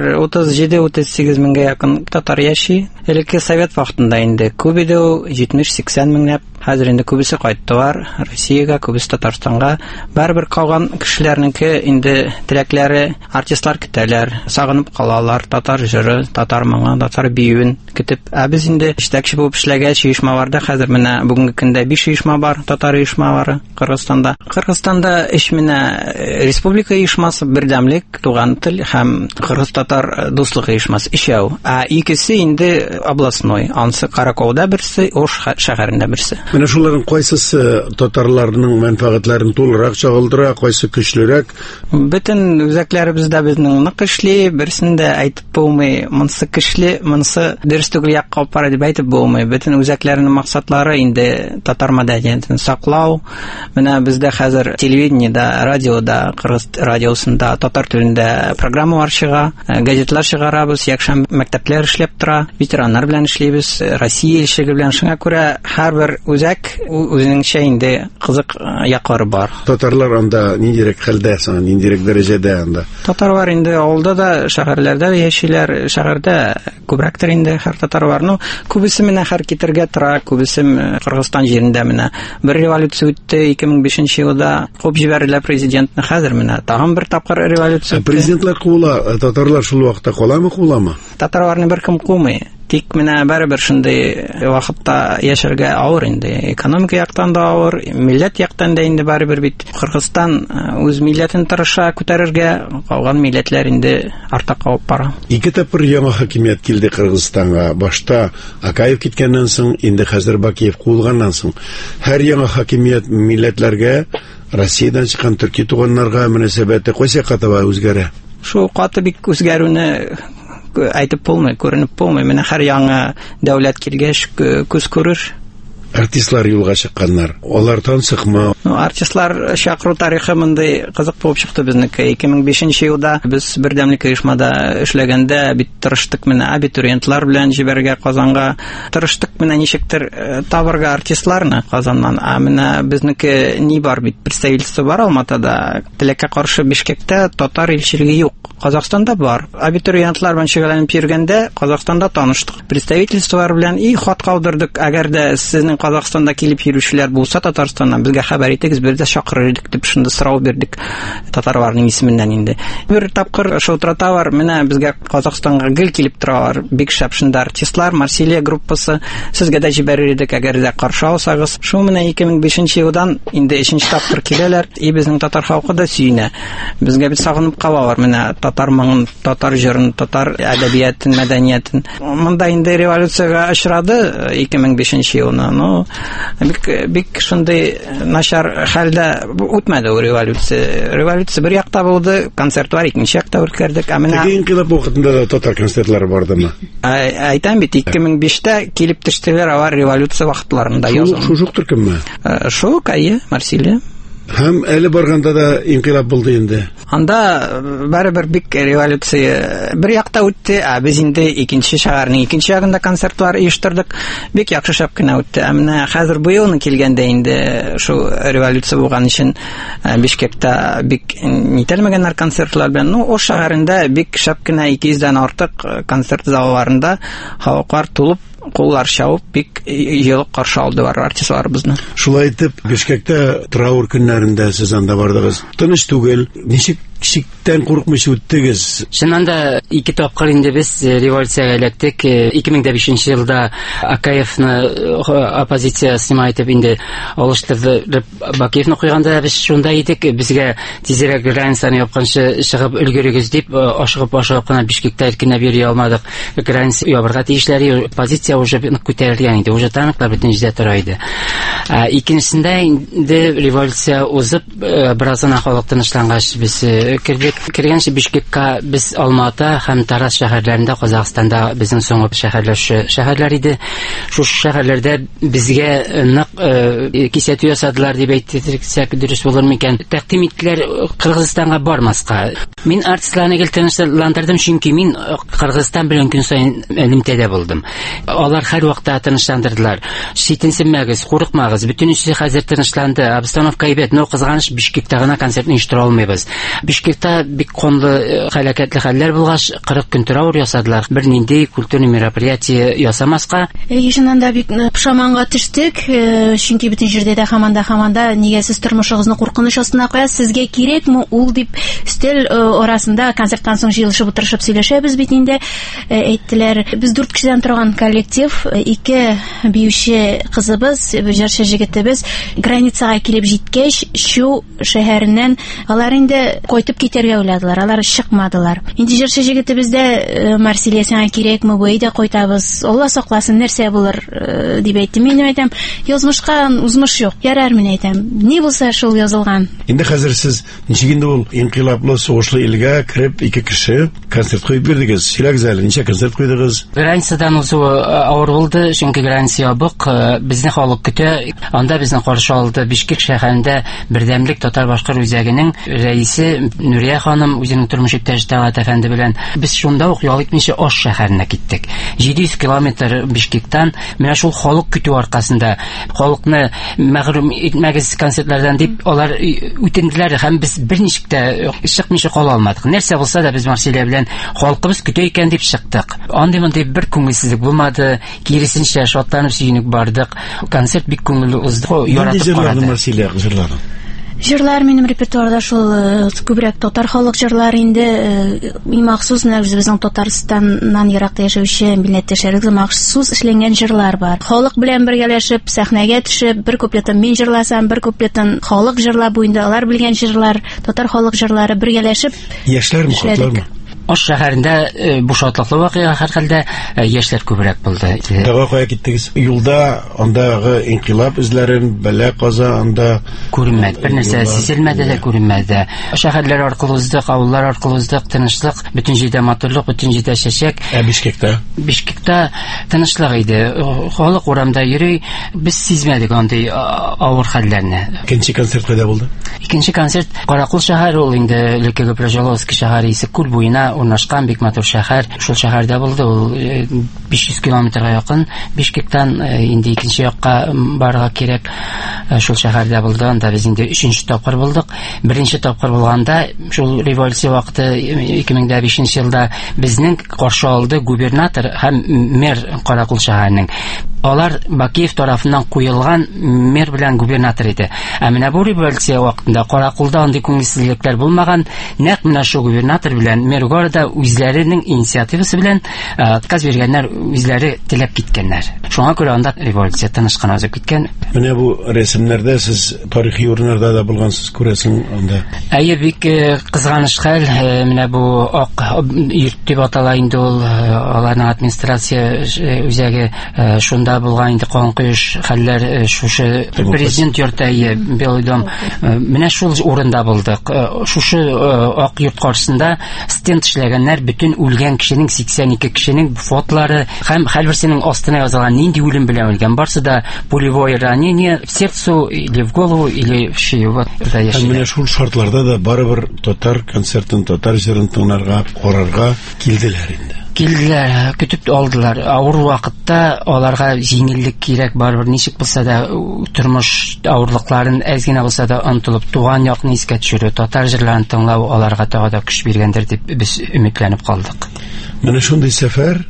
Speaker 14: 37-38 меңгә якын татар яши. Элекке совет вакытында инде күп иде, 70-80 меңләп. Хәзер инде күбесе кайттылар Россиягә, күбесе Татарстанга. Барыбер калган кешеләрнеке инде теләкләре артистлар көтәләр, сагынып калалар татар җыры, татар моңы, татар биюен көтеп. Без инде җитәкче булып эшләгәч оешмаларда хәзер менә бүгенге көндә 5 оешма бар, татар оешмалары Кыргызстанда. Кыргызстанда менә республика оешмасы, бердәмлек, туган тел һәм кыргыз-татар дуслык оешмасы ишәү. Икесе инде областной, ансы Караколда берсе, Ош шәһәрендә берсе.
Speaker 13: Менә шуларның кайсысы татарларның мәнфәгатьләрен тулырак чагылдыра, кайсы көчлерәк?
Speaker 14: Бөтен үзәкләребездә безнең нык эшли, берсендә әйтеп булмый, монсы көчле, монсы дөрес түгел якка алып бара дип әйтеп булмый. Бөтен үзәкләрнең максатлары инде татар мәдәниятен саклау. Менә бездә хәзер телевидениедә, радиода, Кыргыз радиосында татар телендә программалар чыга, газетлар чыгарабыз, якшәмбе мәктәпләр эшләп тора, ветераннар белән эшлибез, Россия илчелеге белән. Шуңа күрә һәрбер үзенеңчә инде кызык яклары бар.
Speaker 13: Татарлар анда ниндирәк хәлдә, ниндирәк дәрәҗәдә анда?
Speaker 14: Татарлар инде авылда да, шәһәрләрдә дә яшиләр, шәһәрдә күбрәктер инде һәр татарлар. Күбесе менә һәр китергә тора, күбесе Кыргызстан җирендә менә бер революция үтте 2005 елда, куып җибәрделәр президентны. Хәзер менә тагын бер тапкыр революция.
Speaker 13: Президентлар куыла, татарлар шул вакытта куламы?
Speaker 14: Татарларны беркем куымый. Тик менә барыбер шундый вакытта яшәргә авыр инде. Экономика яктан да авыр, милләт яктан да инде барыбер бит. Кыргызстан үз милләтен тырыша күтәрергә, калган милләтләр инде артта калып бара.
Speaker 13: 2 тапкыр яңа хакимият килде Кыргызстанга. Башта Акаев киткәннән соң, инде хәзер Бакиев куылганнан соң, һәр яңа хакимият милләтләргә, Россиядән чыккан төрки туганнарга мөнәсәбәте кайсы катыга үзгәрә?
Speaker 14: Шул каты бик үзгәрүне әйтеп булмый, күренеп булмый. Менә һәр яңа дәүләт килгәч күз күрер.
Speaker 13: Артистлар юлга чыкканнар. Алардан сыкма.
Speaker 14: Артистлар чакыру тарихы мондай кызык булып чыкты безнеке. 2005 елда без бердәмлек оешмада эшләгәндә бит тырыштык менә абитуриентлар белән җибәргә Казанга. Тырыштык менә ничектер табырга артистларны Казаннан. Менә безнеке ни бар бит, представительство бар Алматада. Телеккә каршы Бишкектә татар илчелеге юк. Казахстанда бар. Абитуриентлар белән шөгыльләнеп йөргәндә Казахстанда таныштык. Представительстволар белән хат калдырдык. Әгәр дә сезнең Казахстанда килеп йөрүчеләр булса Татарстаннан безгә хәбәр итегез, без дә чакырыр идек дип шунда сорау бирдек татарларның исеменнән инде. Бер тапкыр шылтырата бар, менә безгә Казахстанга гел килеп торалар. Бик шәп шунда артистлар, Марселия группасы, сезгә дә җибәрер идек, әгәр дә каршы алсагыз. Шул менә 2005 елдан инде 3нче тапкыр киләләр, безнең татар халкы да сөенә. Безгә бит сагынып калалар менә татар моңын, татар җырын, татар әдәбиятын, мәдәниятен. Монда инде революциягә очрады 2005 елда. Бик шундый начар хәлдә үтмәде ул революция. Революция бер якта булды, концертлар икенче якта үткәрдек.
Speaker 13: Теге инкыйлаб вакытында да татар концертлары бардымы?
Speaker 14: Әйтәм бит, 2005-тә килеп төштеләр алар революция вакытларында язган.
Speaker 13: Шул төркемме?
Speaker 14: Шул кайы, Марселия.
Speaker 13: Һәм әле барганда да инкыйлаб булды инде.
Speaker 14: Анда барыбер бик революция бер якта үтте, без инде икенче шәһәрнең икенче ягында концертлар оештырдык. Бик яхшы шәп кенә үтте. Менә хәзер бу елны килгәндә инде шул революция булган өчен Бишкектә бик нителмәгәннәр концертлар белән. Ош шәһәрендә бик шәп кенә 200-дән артык концерт залларында халыклар тулып, куллар чабып, бик җылы каршы алдылар артистларыбызны.
Speaker 13: Шулай итеп, Бишкектә траур көннәрендә сез анда бардыгыз. Тыныч түгел. Ничек Кичектән курыкмыйча үттегез.
Speaker 15: Чыннан да 2 тапкыр инде без революциягә эләктек. 2005 елда Акаевны оппозиция снимайтып инде алыштырды. Бакиевны куйганда без шунда идек. Безгә тизрәк границаны япканчы чыгып өлгерегез дип ашыгып кына Бишкектә иркенләп йөри алмадык. Граница ябырга тиешләре позиция уже күтәрелгән иде. Уже танклар бөтен җирдә тора иде. Икенчесендә инде революция узып бераздан халык тынычлангач без кергәнче Бишкеккә без Алмата һәм Тараз шәһәрләрендә Казакстанда безнең соңгы шәһәрләр иде. Шу шәһәрләрдә безгә нык кисәтү ясадылар дип әйтсәк дөрес булыр микән? Тәкъдим иттеләр Кыргызстанга бармаска. Мин артистларны тынычландырдым, чөнки мин Кыргызстан белән көн сайын элемтәдә булдым. Алар һәр вакытта тынычландырдылар. Шитенсенмәгез, курыкмагыз, бөтенесе хәзер тынычланды. Обстановка әйбәт, но кызганыч Бишкектә гына концертны оештыра алмыйбыз. Бишкектә бик конлы хәлакәтле хәлләр булгач 40 көн траур ясадылар. Бер нинди культурный мероприятие ясамаска.
Speaker 16: Ешеннән дә бик пушаманга төштек, чөнки бөтен җирдә дә һаманда нигә сез тормышыгызны куркыныч астына куясыз, сезгә кирәкме ул дип стель арасында концерттан соң җыелышып утырышып сөйләшәбез бит инде. Әйттеләр, без 4 кешедән торган коллектив, 2 биюче кызыбыз, җырчы җегетебез границага килеп җиткәч, Шу шәһәреннән алар инде кайтып китәргә уйладылар. Алар чыкмадылар. Инде җырчы җегетебездә Марсилиясына кирәкме, бу әйдә кайтабыз. Алла сакласын, нәрсә булыр дип әйттем. Мин әйтәм, язмышка узмыш юк. Ярар, мин әйтәм. Ни булса шул язылган.
Speaker 13: Инде хәзер сез ничек инде ул инкыйлаплы сугышлы илгә кирип 2 кеше концерт куйып бирдегез. Сөйләгез әле, ничә концерт куйдыгыз?
Speaker 15: Границадан узу авыр булды, чөнки граница ябык. Безне халык көтә. Анда безне каршы алды Бишкек шәһәрендә Бердәмлек татар башкар үзәгенең рәисе Нурия ханым үзенең тормыш иптәше Тәгать әфәнде белән без шунда ук ял итмичә Ош шәһәренә киттек. 700 километр Бишкектан менә шул халык көтү аркасында халыкны мәгълүм итмәгез концертлардан дип алар үтенделәр һәм без берничек тә чыкмыйча кала алмадык. Нәрсә булса да без Марсилия белән халкыбыз көтә икән дип чыктык. Андый бер күңелсезлек булмады. Киресенчә шатланып сөенеп бардык. Концерт бик күңелле узды. Яратып карады.
Speaker 13: Марсилия җырлары.
Speaker 16: Җырлар минем репертуарда шул күбрәк татар халык җырлары инде махсус безнең Татарстаннан еракта яшәүче милләттәшләргә махсус эшләнгән җырлар бар. Халык белән бергәләшеп, сәхнәгә төшеп, бер куплетын мин җырласам, бер куплетын халык җырлап, бу инде алар белгән җырлар, татар халык җырлары бергәләшеп.
Speaker 13: Яшьләрме, хатлармы?
Speaker 15: Ош шәһәрендә бу шатлыклы вакыйга һәрхәлдә яшьләр күбрәк булды.
Speaker 13: Тагы кая киттегез? Юлда андагы инкыйлаб эзләрен, бәла каза анда
Speaker 15: күренмәде. Бер нәрсә сизелмәде дә, күренмәде. Шәһәрләр аркылы уздык, авыллар аркылы уздык, тынычлык, бөтен җирдә матурлык, бөтен җирдә чәчәк.
Speaker 13: Бишкектә?
Speaker 15: Бишкектә тынычлык иде. Халык урамда йөри, без сизмәдек андый авыр хәлләрне.
Speaker 13: Икенче концерт кайда булды?
Speaker 15: Икенче концерт Каракул шәһәре ул инде Лекеге Прожаловский шәһәре исе күл буена урнашкан бик матур шәһәр. Шул шәһәрдә булды. Ул 500 километрга якын. Бишкектан инде икенче якка барырга кирәк. Шул шәһәрдә булды. Анда без инде 3нче тапкыр булдык. Беренче тапкыр булганда шул революция вакыты 2005 елда безнең каршы алды губернатор һәм мэр Каракул шәһәренең. Алар Бакиев тарафыннан куелган мэр белән губернатор иде. Ә менә бу революция вакытында Каракулда андый күңелсезлекләр булмаган. Нәкъ менә шул губернатор белән мэр города үзләренең инициативасы белән отказ биргәннәр, үзләре теләп киткәннәр. Шуңа күрә анда революция тынышкан узып киткән.
Speaker 13: Менә бу рәсемнәрдә сез тарихи урыннарда да булгансыз, күрәсең анда.
Speaker 15: Әйе, бик кызганыч хәл. Менә бу ак йорт дип атала инде ул, аларның администрация үзәге, шунда булган инде канкоеш хәлләр, шушы президент йорты, Белый дом. Менә шул урында булдык. Шушы ак йорт каршысында стенд эшләгәннәр, бөтен үлгән кешенең 82 кешенең фотолары һәм һәрберсенең астына язылган нинди үлем белән үлгән. Барсы да пулевое ранение в сердцу или в голову или в шею.
Speaker 13: Менә шул шартларда да барыбер татар концертын, татар җырын тыңларга, карарга килделәр инде.
Speaker 15: Килделәр, көтеп алдылар. Авыр вакытта аларга җиңеллек кирәк, барыбер ничек булса да тормыш авырлыкларын әз генә булса да онытылып, туган якны искә төшерү, татар җырларын тыңлау аларга тагы да көч биргәндер дип без өметләнеп калдык.
Speaker 13: Менә шундый сәфәр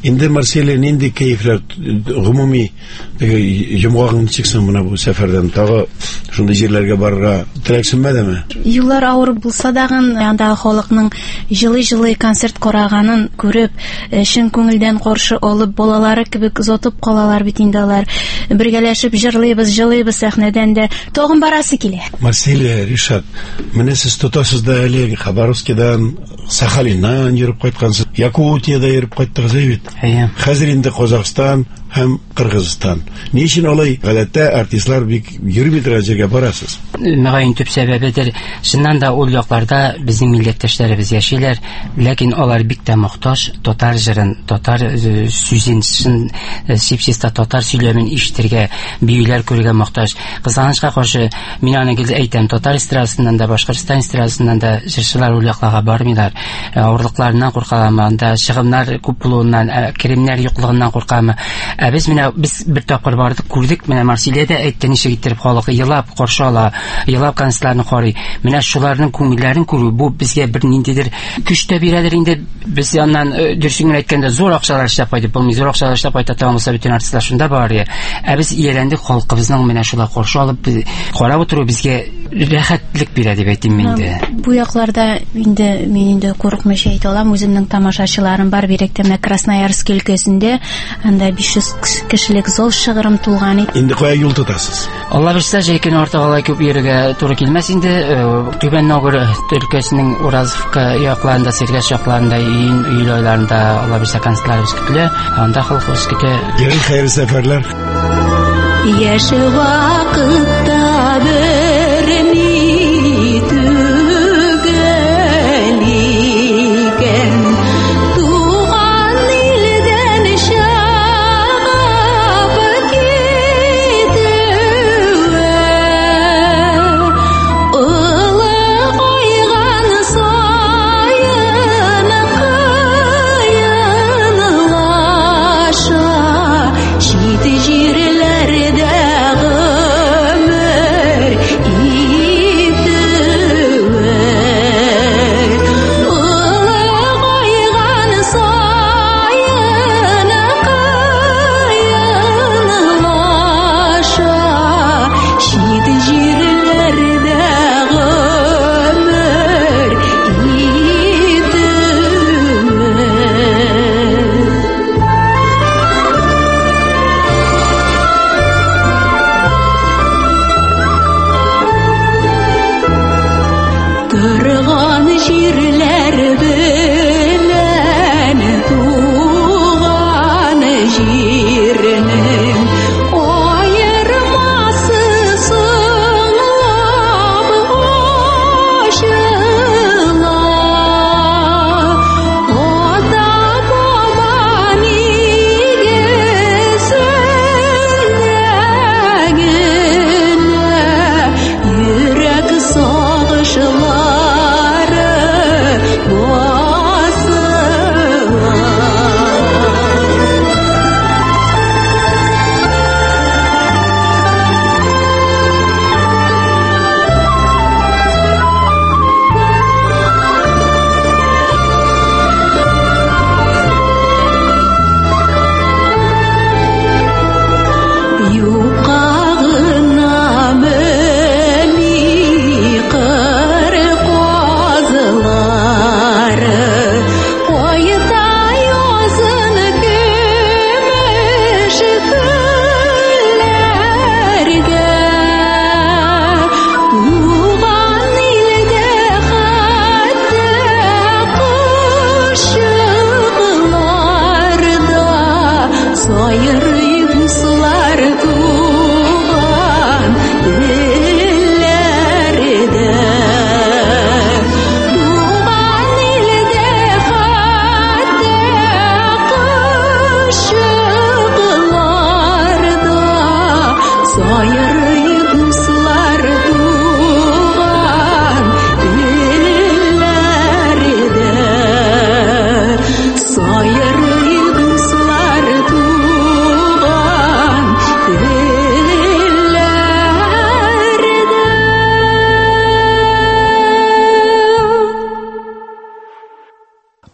Speaker 13: Инде Марселия нинди кайфлар гомуми җомгагын чыксын менә бу сәфәрдән тагы шундый җирләргә барырга теләксенмәдеме?
Speaker 16: Юллар авыр булса дагы, анда халыкның җылы-җылы концерт караганын күреп, шин күңелдән каршы алып, балалары кебек озатып калалар бит инде алар. Бергәләшеп җырлыйбыз, җылыйбыз сәхнәдән дә. Тагын барасы килә.
Speaker 13: Марселия, Ришат, менә сез тотасыз да әле Хабаровскидан, Сахалиннан йөреп кайткансыз, Якутияда йөреп кайттыгыз бит. Хәзер инде Казакстан һәм Кыргызстан. Ни өчен алай гадәттә артистлар бик йөрми торган җиргә барасыз?
Speaker 15: Мәгәен төп сәбәбедер. Шуннан да ул якларда безнең милләттәшләребез яшиләр, ләкин алар бик тә мохтаҗ татар җырын, татар сүзен, сипсиста татар сөйләмен ишетергә, биюләр күрергә мохтаҗ. Кызганычка каршы, мин аны гел әйтәм, татар эстрадасыннан да, Башкортстан эстрадасыннан да җырчылар ул якларга бармыйлар. Авырлыкларыннан куркалармы, анда чыгымнар күп булуыннан, керемнәр юклыгыннан куркамы. Без бер тапкыр бардык, күрдек, менә Марселиядә әйтте, ничек иттереп халык елап каршы ала, елап концертларны карый. Менә шуларның күңелләрен күрү бу безгә бер ниндидер көч тә бирәдер инде. Без яннан дөресен әйткәндә зур акчалар эшләп кайтып булмый, зур акчалар эшләп кайта тамамласа бүтән артистлар шунда бар я. Без ияләндек, халкыбызның менә шулай каршы алып карап утыру безгә рәхәтлек бирә дип әйтим инде.
Speaker 16: Бу якларда инде мин инде курыкмыйча әйтә алам, үземнең тамашачыларым бар биректә менә Красноярск өлкәсендә, анда 500 кешелек зал шыгрым тулган иде.
Speaker 13: Инде кая юл тотасыз?
Speaker 15: Алла бирсә, җәйкән артыгала күп йөрергә туры килмәс инде. Түбән Новгород өлкәсенең Уразовка якларында, Сергеш якларында, июнь айларында Алла бирсә концертларыбыз көтелә. Анда халкыбыз көтә.
Speaker 13: Хәйрле сәфәрләр.
Speaker 17: Яшь вакытта берни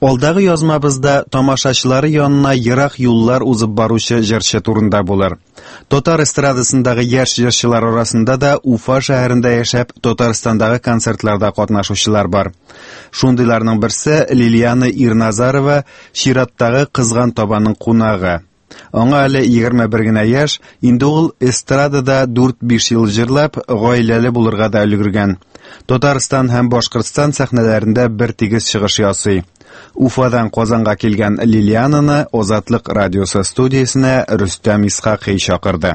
Speaker 1: Алдагы язмабызда тамашачылары янына ерак юллар узып баручы җырчы турында булыр. Татар эстрадасындагы яшь җырчылар арасында да Уфа шәһәрендә яшәп, Татарстандагы концертларда катнашучылар бар. Шундыйларның берсе Лилияна Ирназарова, чираттагы Кызган табаның кунагы. Аңа әле 21 генә яшь, инде ул эстрадада 4-5 ел җырлап, гаиләле булырга да өлгергән. Татарстан һәм Башкортстан сәхнәләрендә бер тигез чыгыш ясый. Уфадан Казанга килгән Лилиянаны Азатлык радиосы студиясенә Рөстәм Исхакый чакырды.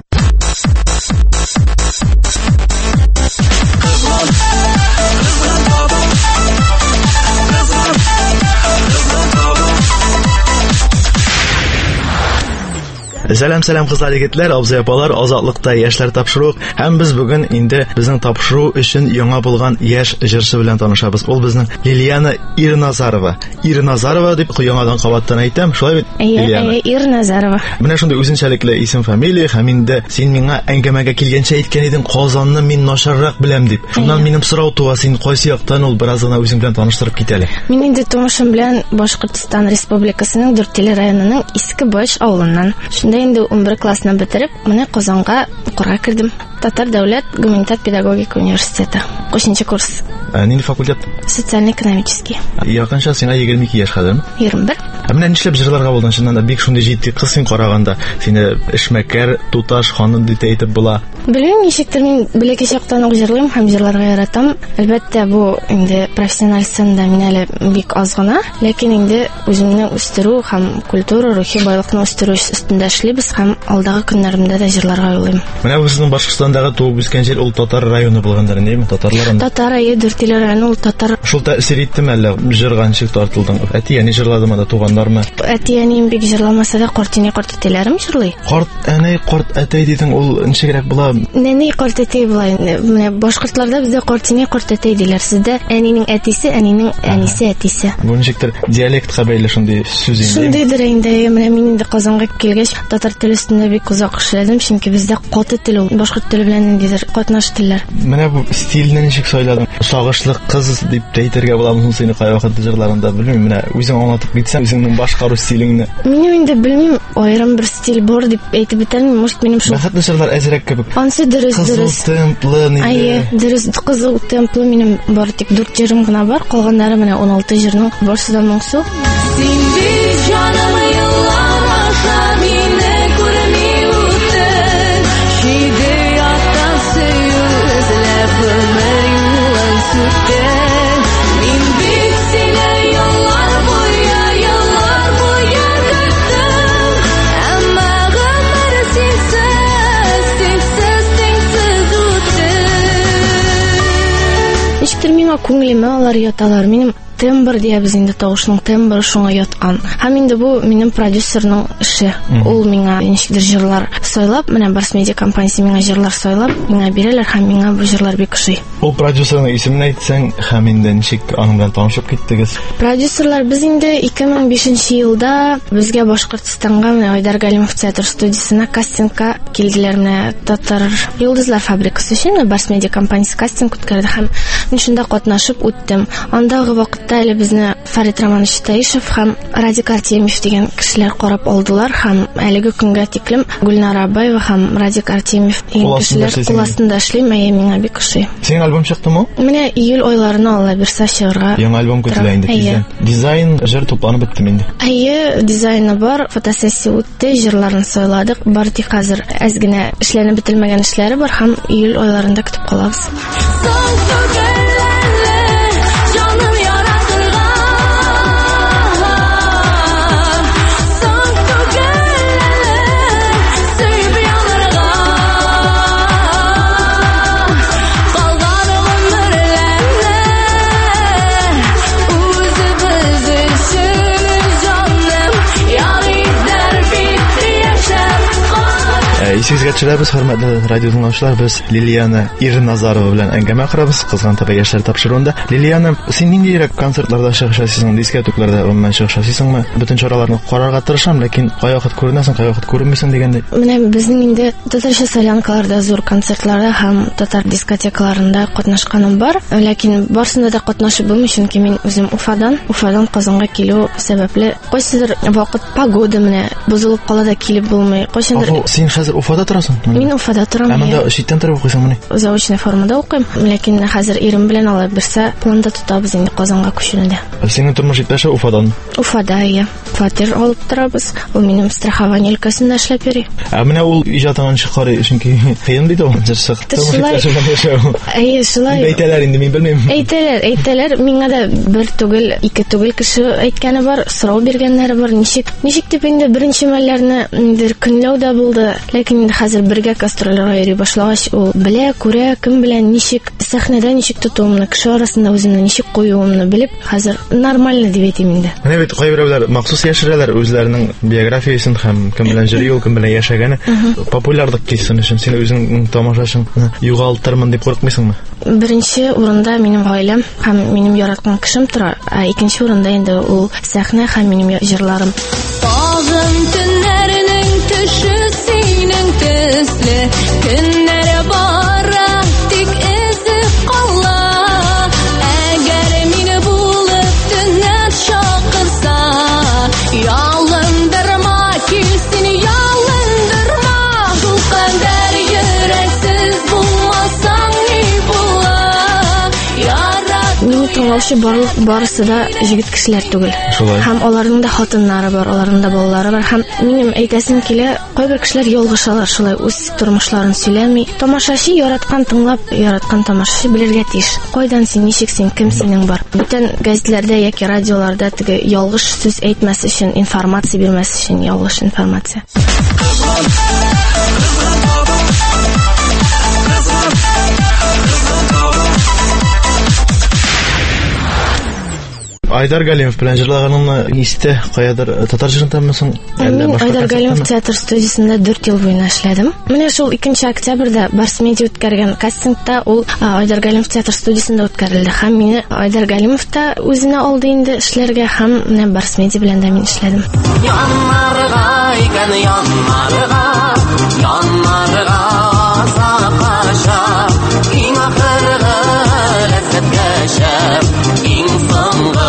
Speaker 18: Сәлам кызлар, егетләр, абзый апалар, Азатлыкта яшьләр тапшырук. Һәм без бүген инде безнең тапшыру өчен яңа булган яшь җырчы белән танышабыз. Ул безнең Лилияна Ирназарова. Ирназарова дип яңадан кабаттан әйтәм. Шулай бит?
Speaker 16: Лилияна Ирназарова.
Speaker 18: Менә шундый үзенчәлекле исем фамилия һәм инде син миңа әңгәмәгә килгәнчә әйткән идең, Казанны мин начаррак беләм дип. Шуннан минем сорау туа, син кайсы яктан, ул бераз гына үзең белән таныштырып кит әле.
Speaker 16: Мин инде тумышым белән Башкортстан Республикасының Дүртөйле районының Иске Баш авылыннан. Инде 11 классны бетереп, менә Казанга укырга кирдем. Татар дәүләт гуманитар педагогика университеты. 3нчы курс.
Speaker 18: Нинди факультет?
Speaker 16: Социально-экономический.
Speaker 18: Якынча сиңа 22 яшь хәзерме?
Speaker 16: 21.
Speaker 18: Менә нишләп җырларга булдың? Шуннан да бик шундый җитди кыз син караганда, сине эшмәкәр, туташ, ханым дип әйтеп була.
Speaker 16: Белмим, ничектер мин бәләкәй чактан ук җырлыйм һәм җырларга яратам. Әлбәттә, бу инде профессиональ сценада мин әле бик аз гына, ләкин инде үземне үстерү һәм культура, рухи байлыкны үстерү өстендә эшлибез һәм алдагы көннәремдә дә җырларга юллыйм.
Speaker 18: Менә безнең Башкортстандагы туып үскән җир ул татар районы булгандыр, нәме? Татарлар.
Speaker 16: Татар районы, Дүртөйле районы, ул татар.
Speaker 18: Шул тәэсир иттеме әллә җырга ничек тартылдың? Әти, яни җырладымы да туганнармы?
Speaker 16: Әти, яни бик җырламаса да картыни карт әтиләрем җырлый.
Speaker 18: Карт әнәй, карт әтәй дидең, ул ничегрәк була?
Speaker 16: Нәни карт әтәй була. Менә башкортларда бездә картыни карт әтәй диләр. Сездә әнинең әтисе, әнинең әнисе әтисе.
Speaker 18: Бу ничектер диалектка бәйле шундый сүз инде.
Speaker 16: Шундыйдыр инде. Менә мин инде Казанга килгәч, татар теле өстендә бик узак эшләдем, чөнки бездә каты тел ул. Башкорт теле белән ниндидер катнаш телләр.
Speaker 18: Менә бу стильне ничек сайладың? Сагышлы кыз дип әйтергә буламы сине кай вакыт җырларында, белмим. Менә үзең аңлатып китсәң, үзеңнең башкару стилеңне.
Speaker 16: Минем инде белмим, аерым бер стиль бар дип әйтеп бетәм, может минем шул.
Speaker 18: Бәхетле җырлар әзрәк кебек.
Speaker 16: Ансы дөрес.
Speaker 18: Кызыл темплы ниде?
Speaker 16: Әйе, дөрес, кызыл темплы минем бар, тик 4 җырым гына бар, калганнары менә 16 җырның барсы да моңсу.
Speaker 17: Син бит җаным еллар аша мине күрми үттең, җиде якта сөюзләп гомер юлын сүттең. Мин бит сине еллар буе көттем, әмма гомер синсез үтте.
Speaker 16: Ничектер миңа күңелемә алар яталар. Минем тембр диябез инде, тавышның тембры шуңа яткан. Һәм инде бу минем продюсерның эше. Ул миңа ничектер җырлар сайлап, менә Барс Медиа компаниясе миңа җырлар сайлап, миңа бирәләр һәм миңа бу җырлар бик ошый.
Speaker 18: Ул продюсерның исемен әйтсәң, һәм инде ничек аның белән танышып киттегез?
Speaker 16: Продюсерлар без инде 2005 елда безгә Башкортстанга менә Айдар Галимов театр студиясенә кастингка килделәр. Менә Татар Йолдызлар фабрикасы өчен Барс Медиа компаниясе кастинг үткәрде һәм мин шунда катнашып үттем. Андагы вакытта әле безне Фарид Романович Таишев һәм Радик Артемьев дигән кешеләр карап алдылар һәм әлеге көнгә тиклем Гүлнара Абаева һәм Радик Артемьев дигән кешеләр кул астында эшлим, миңа бик ошый.
Speaker 18: Синең альбом чыктымы?
Speaker 16: Менә июль айларына алла бирсә чыгарга.
Speaker 18: Яңа альбом көтелә инде тиздән. Дизайн җыр тупланып беттеме инде?
Speaker 16: Әйе, дизайны бар, фотосессия үтте, җырларын сайладык. Бар тик хәзер әз генә эшләнеп бетелмәгән эшләре бар һәм июль айларында көтеп калабыз.
Speaker 18: Исегезгә төшерәбез, хөрмәтле радио тыңлаучылар, без Лилияна Ирназарова белән әңгәмә корабыз Кызган Тәпә яшьләр тапшыруында. Лилияна, син ниндирәк концертларда чыгыш ясыйсың, дискотекларда umuman чыгыш ясыйсыңмы? Бүтән чараларны карарга тырышам, ләкин кая вакыт күренәсең, кая вакыт күренмисең дигәндәй.
Speaker 19: Менә безнең инде татарча солянкаларда, зур концертларда һәм татар дискотекаларында катнашканым бар, ләкин барсында да катнашып булмый, чөнки мин үзем Уфадан Казанга килү сәбәпле кайсыдыр вакыт погода менә бозылып кала да килеп булмый. Кайчандыр.
Speaker 18: Син хәзер Уфада торасың?
Speaker 19: Мин Уфада торам.
Speaker 18: Монда читтән торып укыйсыңмы?
Speaker 19: Заочный формада укыйм, ләкин хәзер ирем белән алып берсә планда тотабыз инде Казанга күчүне.
Speaker 18: Синең тормыш иптәше Уфадан?
Speaker 19: Уфада, я. Фатир алып торабыз. Ул минем страхование өлкәсендә эшләп йөри.
Speaker 18: Менә ул иҗатыңны чыгарый, чөнки кыен диде ул.
Speaker 19: Шулай.
Speaker 18: Әйтәләр инде, мин белмим.
Speaker 19: Әйтәләр, миңа да бер түгел, ике түгел кеше әйткәне бар, сорау биргәннәре бар. Ничек дип инде беренче мәлләрне инде көнләү дә булды, ләкин инде хәзер бергә гастрольләргә йөри башлагач, ул белә, күрә, кем белән ничек сәхнәдә ничек тотуымны, кеше арасында үземне ничек куюымны белеп, хәзер нормально дип әйтим инде.
Speaker 18: Менә бит кайберәүләр махсус яшерәләр үзләренең биографиясын һәм кем белән йөри, кем белән яшәгәне, популярлык кисен өчен син үзең тамашачың югалтырмын дип курыкмыйсыңмы?
Speaker 19: Беренче урында минем гаиләм һәм минем яраткан кешем тора, икенче урында инде ул сәхнә һәм минем җырларым.
Speaker 17: Тагын төннәрнең төше синең төсле, көннәр бара, тик эзе кала. Әгәр мине булып төннәр чакырса, ялындырма, килсин ялындырма. Шул кадәр йөрәксез булмасаң ни була?
Speaker 19: Мине тыңлаучы барысы да җегет кешеләр түгел. Һәм аларның да хатыннары бар, аларның да балалары бар. Һәм минем әйтәсем килә, кайбер кешеләр ялгышалар, шулай үз тормышларын сөйләми. Тамашачы яраткан тыңлап, яраткан тамашачы белергә тиеш. Кайдан син, ничек син, кем синең бар? Бүтән гәзитләрдә яки радиоларда теге ялгыш сүз әйтмәс өчен, информация бирмәс өчен ялгыш информация.
Speaker 18: Айдар Галимов белән җырлаганыңны истә каядыр татар җырындамысың?
Speaker 19: Әллә башка? Айдар Галимов театр студиясендә 4 ел буена эшләдем. Менә шул 2 октябрьдә Барсмедиа үткәргән кастингта ул Айдар Галимов театр студиясендә үткәрелде. Һәм мине Айдар Галимов та үзенә алды инде эшләргә, һәм менә Барсмедиа белән дә мин эшләдем.
Speaker 17: Яннарга икән яннарга, яннарга сакаша, иң ахыргы ләззәткәчә, иң соңгы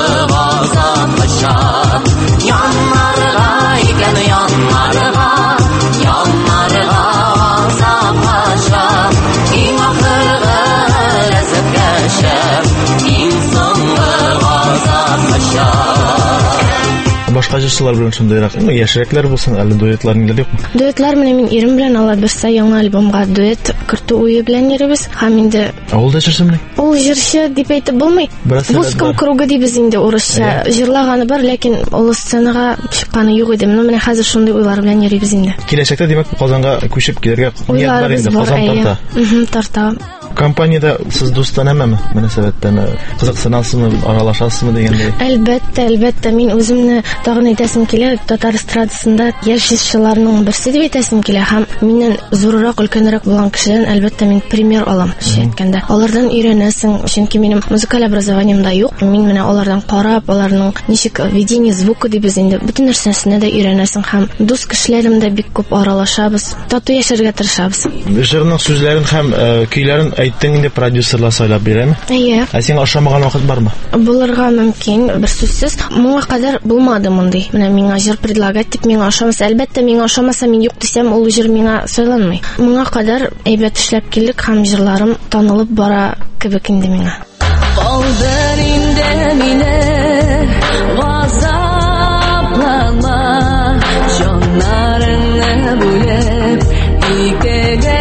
Speaker 17: Яннарга икән яннарга, яннарга сапаша, иң ахыргы ләззәткәчә, иң соңгы газапаша.
Speaker 18: Башка җырчылар белән шундыйрак, яшьрәкләр булсын, әле дуэтлар ниләр юкмы?
Speaker 19: Дуэтлар менә мин ирем белән алып берсә яңа альбомга дуэт кертү уе белән йөрибез. Һәм инде
Speaker 18: ул да җырчымы?
Speaker 19: Ул җырчы дип әйтеп булмый. Буском кругы дибез инде урысча җырлаганы бар, ләкин ул сценага чыкканы юк иде. Менә хәзер шундый уйлар белән йөрибез инде.
Speaker 18: Киләчәктә димәк Казанга күчеп килергә ният бар инде, Казан тарта.
Speaker 19: Тарта.
Speaker 18: Компаниядә сез дустанамы мөнәсәбәттәме? Кызыксынасызмы, аралашасызмы дигәндәй?
Speaker 19: Әлбәттә, мин үземне тагын әйтәсем килә, татар эстрадасында яшь җырчыларның берсе дип әйтәсем килә, һәм миннән зуррак, өлкәнрәк булган кешеләрдән әлбәттә мин пример алам, әйткәндә. Алардан өйрәнәсең, чөнки минем музыкаль образованием да юк. Мин менә алардан карап, аларның ничек ведение звука дибез инде, бөтен нәрсәсенә дә өйрәнәсең, һәм дус кешеләрем дә бик күп аралашабыз, тату яшәргә тырышабыз.
Speaker 18: Җырның сүзләрен һәм көйләрен әйттең инде, продюсерлар сайлап бирәме?
Speaker 19: Әйе.
Speaker 18: Син ашамаган вакыт бармы?
Speaker 19: Булырга мөмкин, бер сүзсез. Моңа кадәр булмады мондый. Менә миңа җыр предлагать дип, миңа ашамаса, әлбәттә миңа ашамаса, мин юк дисәм, ул җыр миңа сайланмый. Моңа кадәр әйбәт эшләп килдек, һәм җырларым танылып бара кебек инде миңа.
Speaker 17: Калдыр инде мине газаплама, җаннарыңны бүлеп икегә.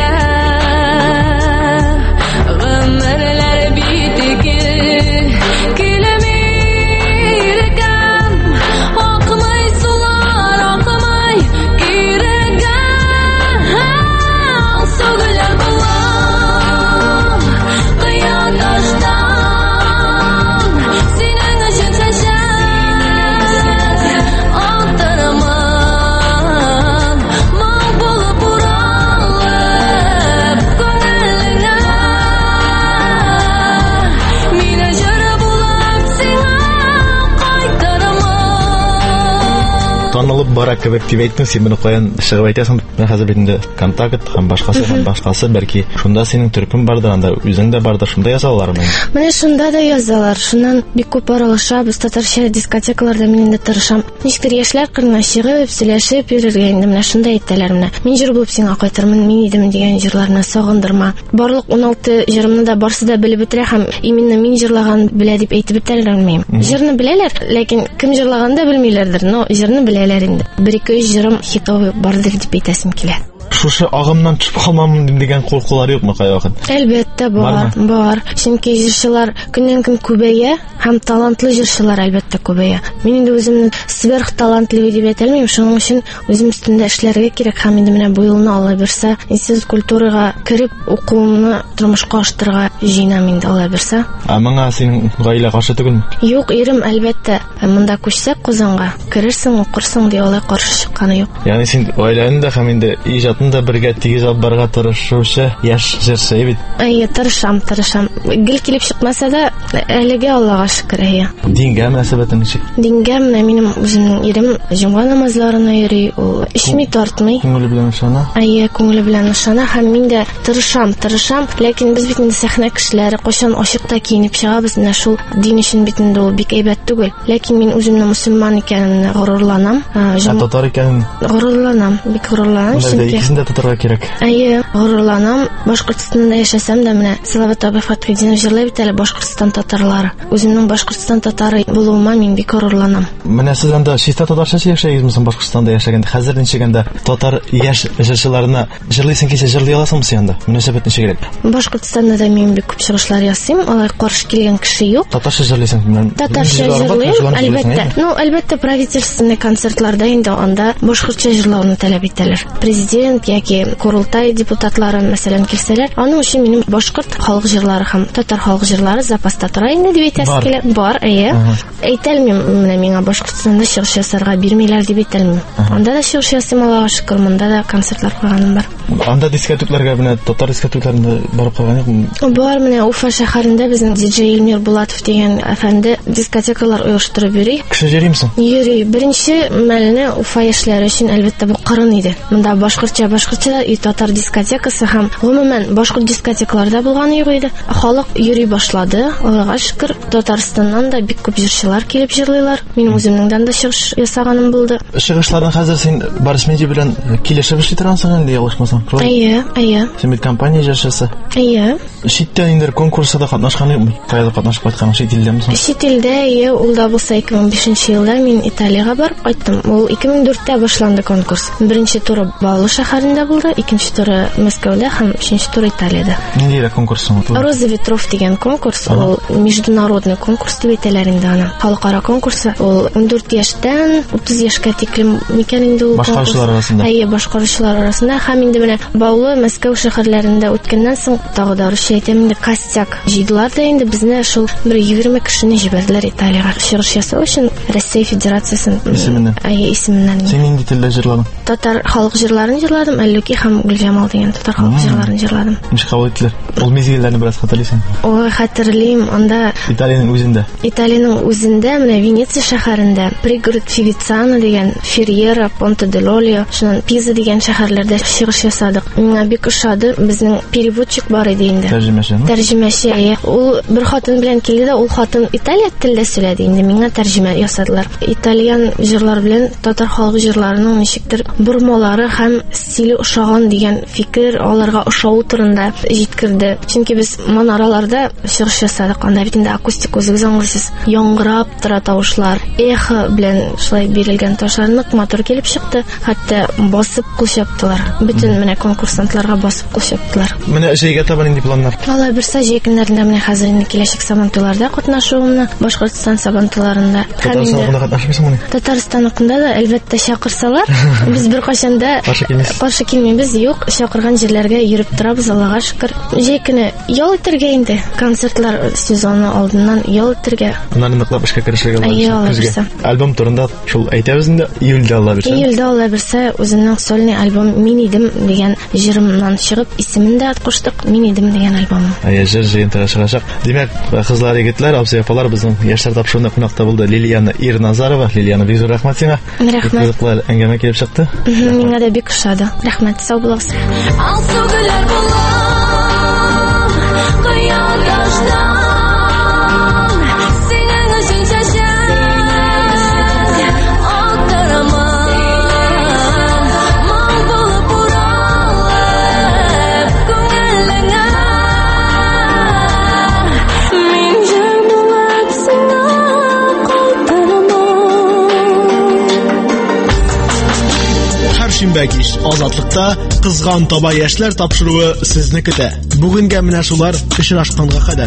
Speaker 18: танылып бара кебек дип әйттең, син моны каян чыгып әйтәсең? Мен хәзер бит контакт һәм башкасы, бәлки шунда синең төркем бардыр, анда үзең дә бардыр, шунда язалармы?
Speaker 19: Менә шунда да язалар. Шуннан бик күп аралашабыз, татарча дискотекаларда мин инде тырышам. Ничектер яшьләр кырына чыгып, сөйләшеп йөрергә инде менә шунда әйтәләр менә. Мин җыр булып сиңа кайтырмын, мин идем дигән җырларны сагындырма. Барлык 16 җырымны да барсы да белеп бетерә һәм именно мин җырлаган белә дип әйтеп бетәләр белмим. Җырны беләләр, ләкин кем җырлаганда белмиләрдер, но җырны беләләр инде. 1-2 җырым хитовый бардыр дип әйтәсем килә.
Speaker 18: Шушы агымнан төшеп калмамын дигән куркулар юкмы кая вакыт?
Speaker 19: Әлбәттә бар. Чөнки җырчылар көннән-көн күбәя һәм талантлы җырчылар әлбәттә күбәя. Мин инде үземне сверх талантлы дип әйтәлмим, шуның өчен үзем өстендә эшләргә кирәк һәм инде менә бу елны Алла бирсә, институт культурага кереп укуымны тормышка аштырырга җыенам инде Алла бирсә.
Speaker 18: Моңа синең гаилә каршы түгелме?
Speaker 19: Юк, ирем әлбәттә монда күчсәк Казанга керерсең, укырсың ди, алай каршы чыкканы юк.
Speaker 18: Ягъни син гаиләңдә һәм инде иҗатында бергә тигез алып барырга тырышучы яшь җырчы бит.
Speaker 19: Тырышам. Гел килеп чыкмаса да, әлегә Аллага шөкер.
Speaker 18: Дингә мөнәсәбәтең ничек?
Speaker 19: Дингә менә минем үземнең ирем җомга намазларына йөри, ул ишми тартмый.
Speaker 18: Күңеле белән ышана.
Speaker 19: Күңеле белән ышана һәм мин дә тырышам, ләкин без бит инде сәхнә кешеләре, кайчан ачыкта киенеп чыгабыз, менә шул дин өчен бит инде ул бик әйбәт түгел. Ләкин мин үземнең мөселман икәнемне горурланам.
Speaker 18: Татар икәнен
Speaker 19: горурланам, бик горурланам.
Speaker 18: Икесендә татарга кирәк.
Speaker 19: Горурланам. Башкортстанда яшәсәм дә менә Салават Абай Фатхетдинов җырлый бит әле Башкортстан татарлары. Үземнең Башкортстан татары булуыма мин бик горурланам.
Speaker 18: Менә сез анда чиста татарча яшәгәнсез Башкортстанда яшәгәндә, хәзер ничегәндә татар яшь җырчыларына җырлыйсың килсә җырлый аласыңмы син анда? Мөнәсәбәт ничегрәк?
Speaker 19: Башкортстанда да мин бик күп чыгышлар ясыйм, алай каршы килгән кеше юк.
Speaker 18: Татарча җырлыйсың?
Speaker 19: Татарча җырлыйм, әлбәттә. Әлбәттә правительственный концертларда инде анда башкортча җырлауны таләп итәләр. Президент яки Курултай депутатлары мәсәлән килсәләр, аның өчен минем башкорт халык җырлары һәм татар халык җырлары запаста тора инде дип әйтәсе килә. Бар. Әйтәлмим, менә миңа Башкортстанда чыгыш ясарга бирмиләр дип әйтәлмим. Анда да чыгыш ясыйм, Аллага шөкер, монда да концертлар куйганым бар.
Speaker 18: Анда дискотекларга менә татар дискотекларында барып калган юкмы?
Speaker 19: Бар, менә Уфа шәһәрендә безнең диджей Илмир Булатов дигән әфәнде дискотекалар оештырып йөри.
Speaker 18: Кеше йөримсең?
Speaker 19: Йөри. Беренче мәлне Уфа яшьләре өчен әлбәттә бу кырын иде. Монда башкортча и татар дискотекасы һәм гомумән башкорт дискотекаларда булганы юк иде. Халык йөри башлады. Аллага шөкер, Татарстаннан да бик күп җырчылар килеп җырлыйлар. Минем үземнән дә чыгыш ясаганым булды.
Speaker 18: Чыгышлардан хәзер син Барысмеди белән килешеп эшли торасың инде, ялгышмасам. Син бит компания җырчысы. Читтә инде конкурста катнашкан юкмы? Кайда катнашып кайткан? Чит илдәме соң?
Speaker 19: Чит илдә, ул да булса 2005 елда мин Италиягә барып кайттым. Ул 2004тә башланды конкурс. Беренче туры Балу шәһәрендә булды, икенче туры Мәскәүдә һәм өченче туры Италиядә.
Speaker 18: Нинди конкурс соң?
Speaker 19: Роза ветров дигән конкурс, ул международный конкурс дип әйтәләр инде аны. Халыкара конкурсы. Ул 14 яшьтән 30 яшькә тиклем микән инде ул конкурс. Башкаручылар арасында. Башкаручылар арасында һәм инде менә Баулы, Мәскәү шәһәрләрендә үткәннән соң тагы да русча әйтәм инде костяк җыйдылар да инде безне шул 20 кешене җибәрделәр Италиягә чыгыш ясау өчен Россия Федерациясен исеменнән.
Speaker 18: Син нинди телдә җырладың?
Speaker 19: Татар халык җырларын җырладым, Әллүки һәм Гөлҗамал дигән татар халык җырларын җырладым.
Speaker 18: Ничек кабул иттеләр? Ул мизгелләрне бераз хәтерлисең?
Speaker 19: Ой, хәтерлим, анда Италиянең үзендә менә Венеция шәһәрендә Пригород Фивицано дигән Ферьера, Понте де Лолио, шуннан Пиза дигән шәһәрләрдә чыгыш ясадык. Миңа бик ошады, безнең переводчик бар иде инде. Тәрҗемәче. Ул бер хатын белән килде дә, ул хатын Италия телендә сөйләде инде, миңа тәрҗемә ясадылар. Итальян җырлар белән татар халык җырларының ничектер бормалары һәм стиле ошаган дигән фикер аларга ошау турында җиткерде. Чөнки без манараларда чыгыш ясадык, анда бит инде акустик үзегез аңлыйсыз, яңгырап тора тавышлар. Эхо белән шулай бирелгән тавышлар нык матур килеп чыкты. Хәтта басып кул чаптылар. Бөтен менә конкурсантларга басып кул чаптылар.
Speaker 18: Менә җәйгә таба нинди планнар?
Speaker 19: Алла бирсә, җәй көннәрендә менә хәзер инде киләчәк сабантуйларда катнашуымны, Башкортстан сабантуйларында.
Speaker 18: Татарстанда катнашмыйсыңмы?
Speaker 19: Татарстанныкында да әлбәттә чакырсалар, без бер кайчанда каршы килмибез. Юк, чакырган җирләргә йөреп торабыз, Аллага шөкер. Җәй көне ял итәргә инде, концертлар сезоны алдыннан ял итәргә.
Speaker 18: Аннан ныклап эшкә керешергә булды. Альбом турында шул әйтәбез инде, июльдә Алла бирсә.
Speaker 19: Июльдә Алла бирсә, үземнең сольный альбом Мин идем дигән җырымнан чыгып, исемен дә куштык, Мин идем дигән альбомым.
Speaker 18: Җыр җыентыгы чыгачак. Димәк, кызлар, егетләр, абзый-апалар, безнең яшьләр тапшыруында кунакта булды Лилияна Ирназарова. Лилияна, бик зур рәхмәт сиңа.
Speaker 19: Рәхмәт.
Speaker 18: Әңгәмә килеп чыкты.
Speaker 19: Миңа да бик ошады. Рәхмәт, сау булыгыз.
Speaker 18: Шимбәкиш азатлыкта кызган таба яшьләр тапшыруы сезне көтә. Бүгенгә менә шулар очрашканга кадәр.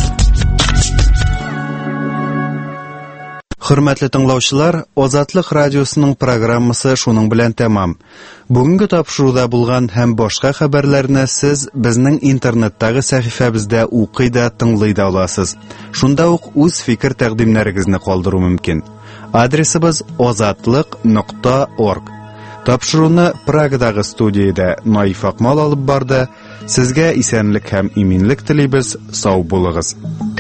Speaker 1: Хөрмәтле тыңлаучылар, Азатлык радиосының программасы шуның белән тәмам. Бүгенге тапшыруда булган һәм башка хәбәрләрне сез безнең интернеттагы сәхифәбездә укый да, тыңлый да аласыз. Шунда ук үз фикер тәкъдимнәрегезне калдыру мөмкин. Адресыбыз azatlyk.org. Тапшыруны Прагадагы студиядә Наиф Акмал алып барды. Сезгә исәнлек һәм иминлек телибез. Сау булыгыз.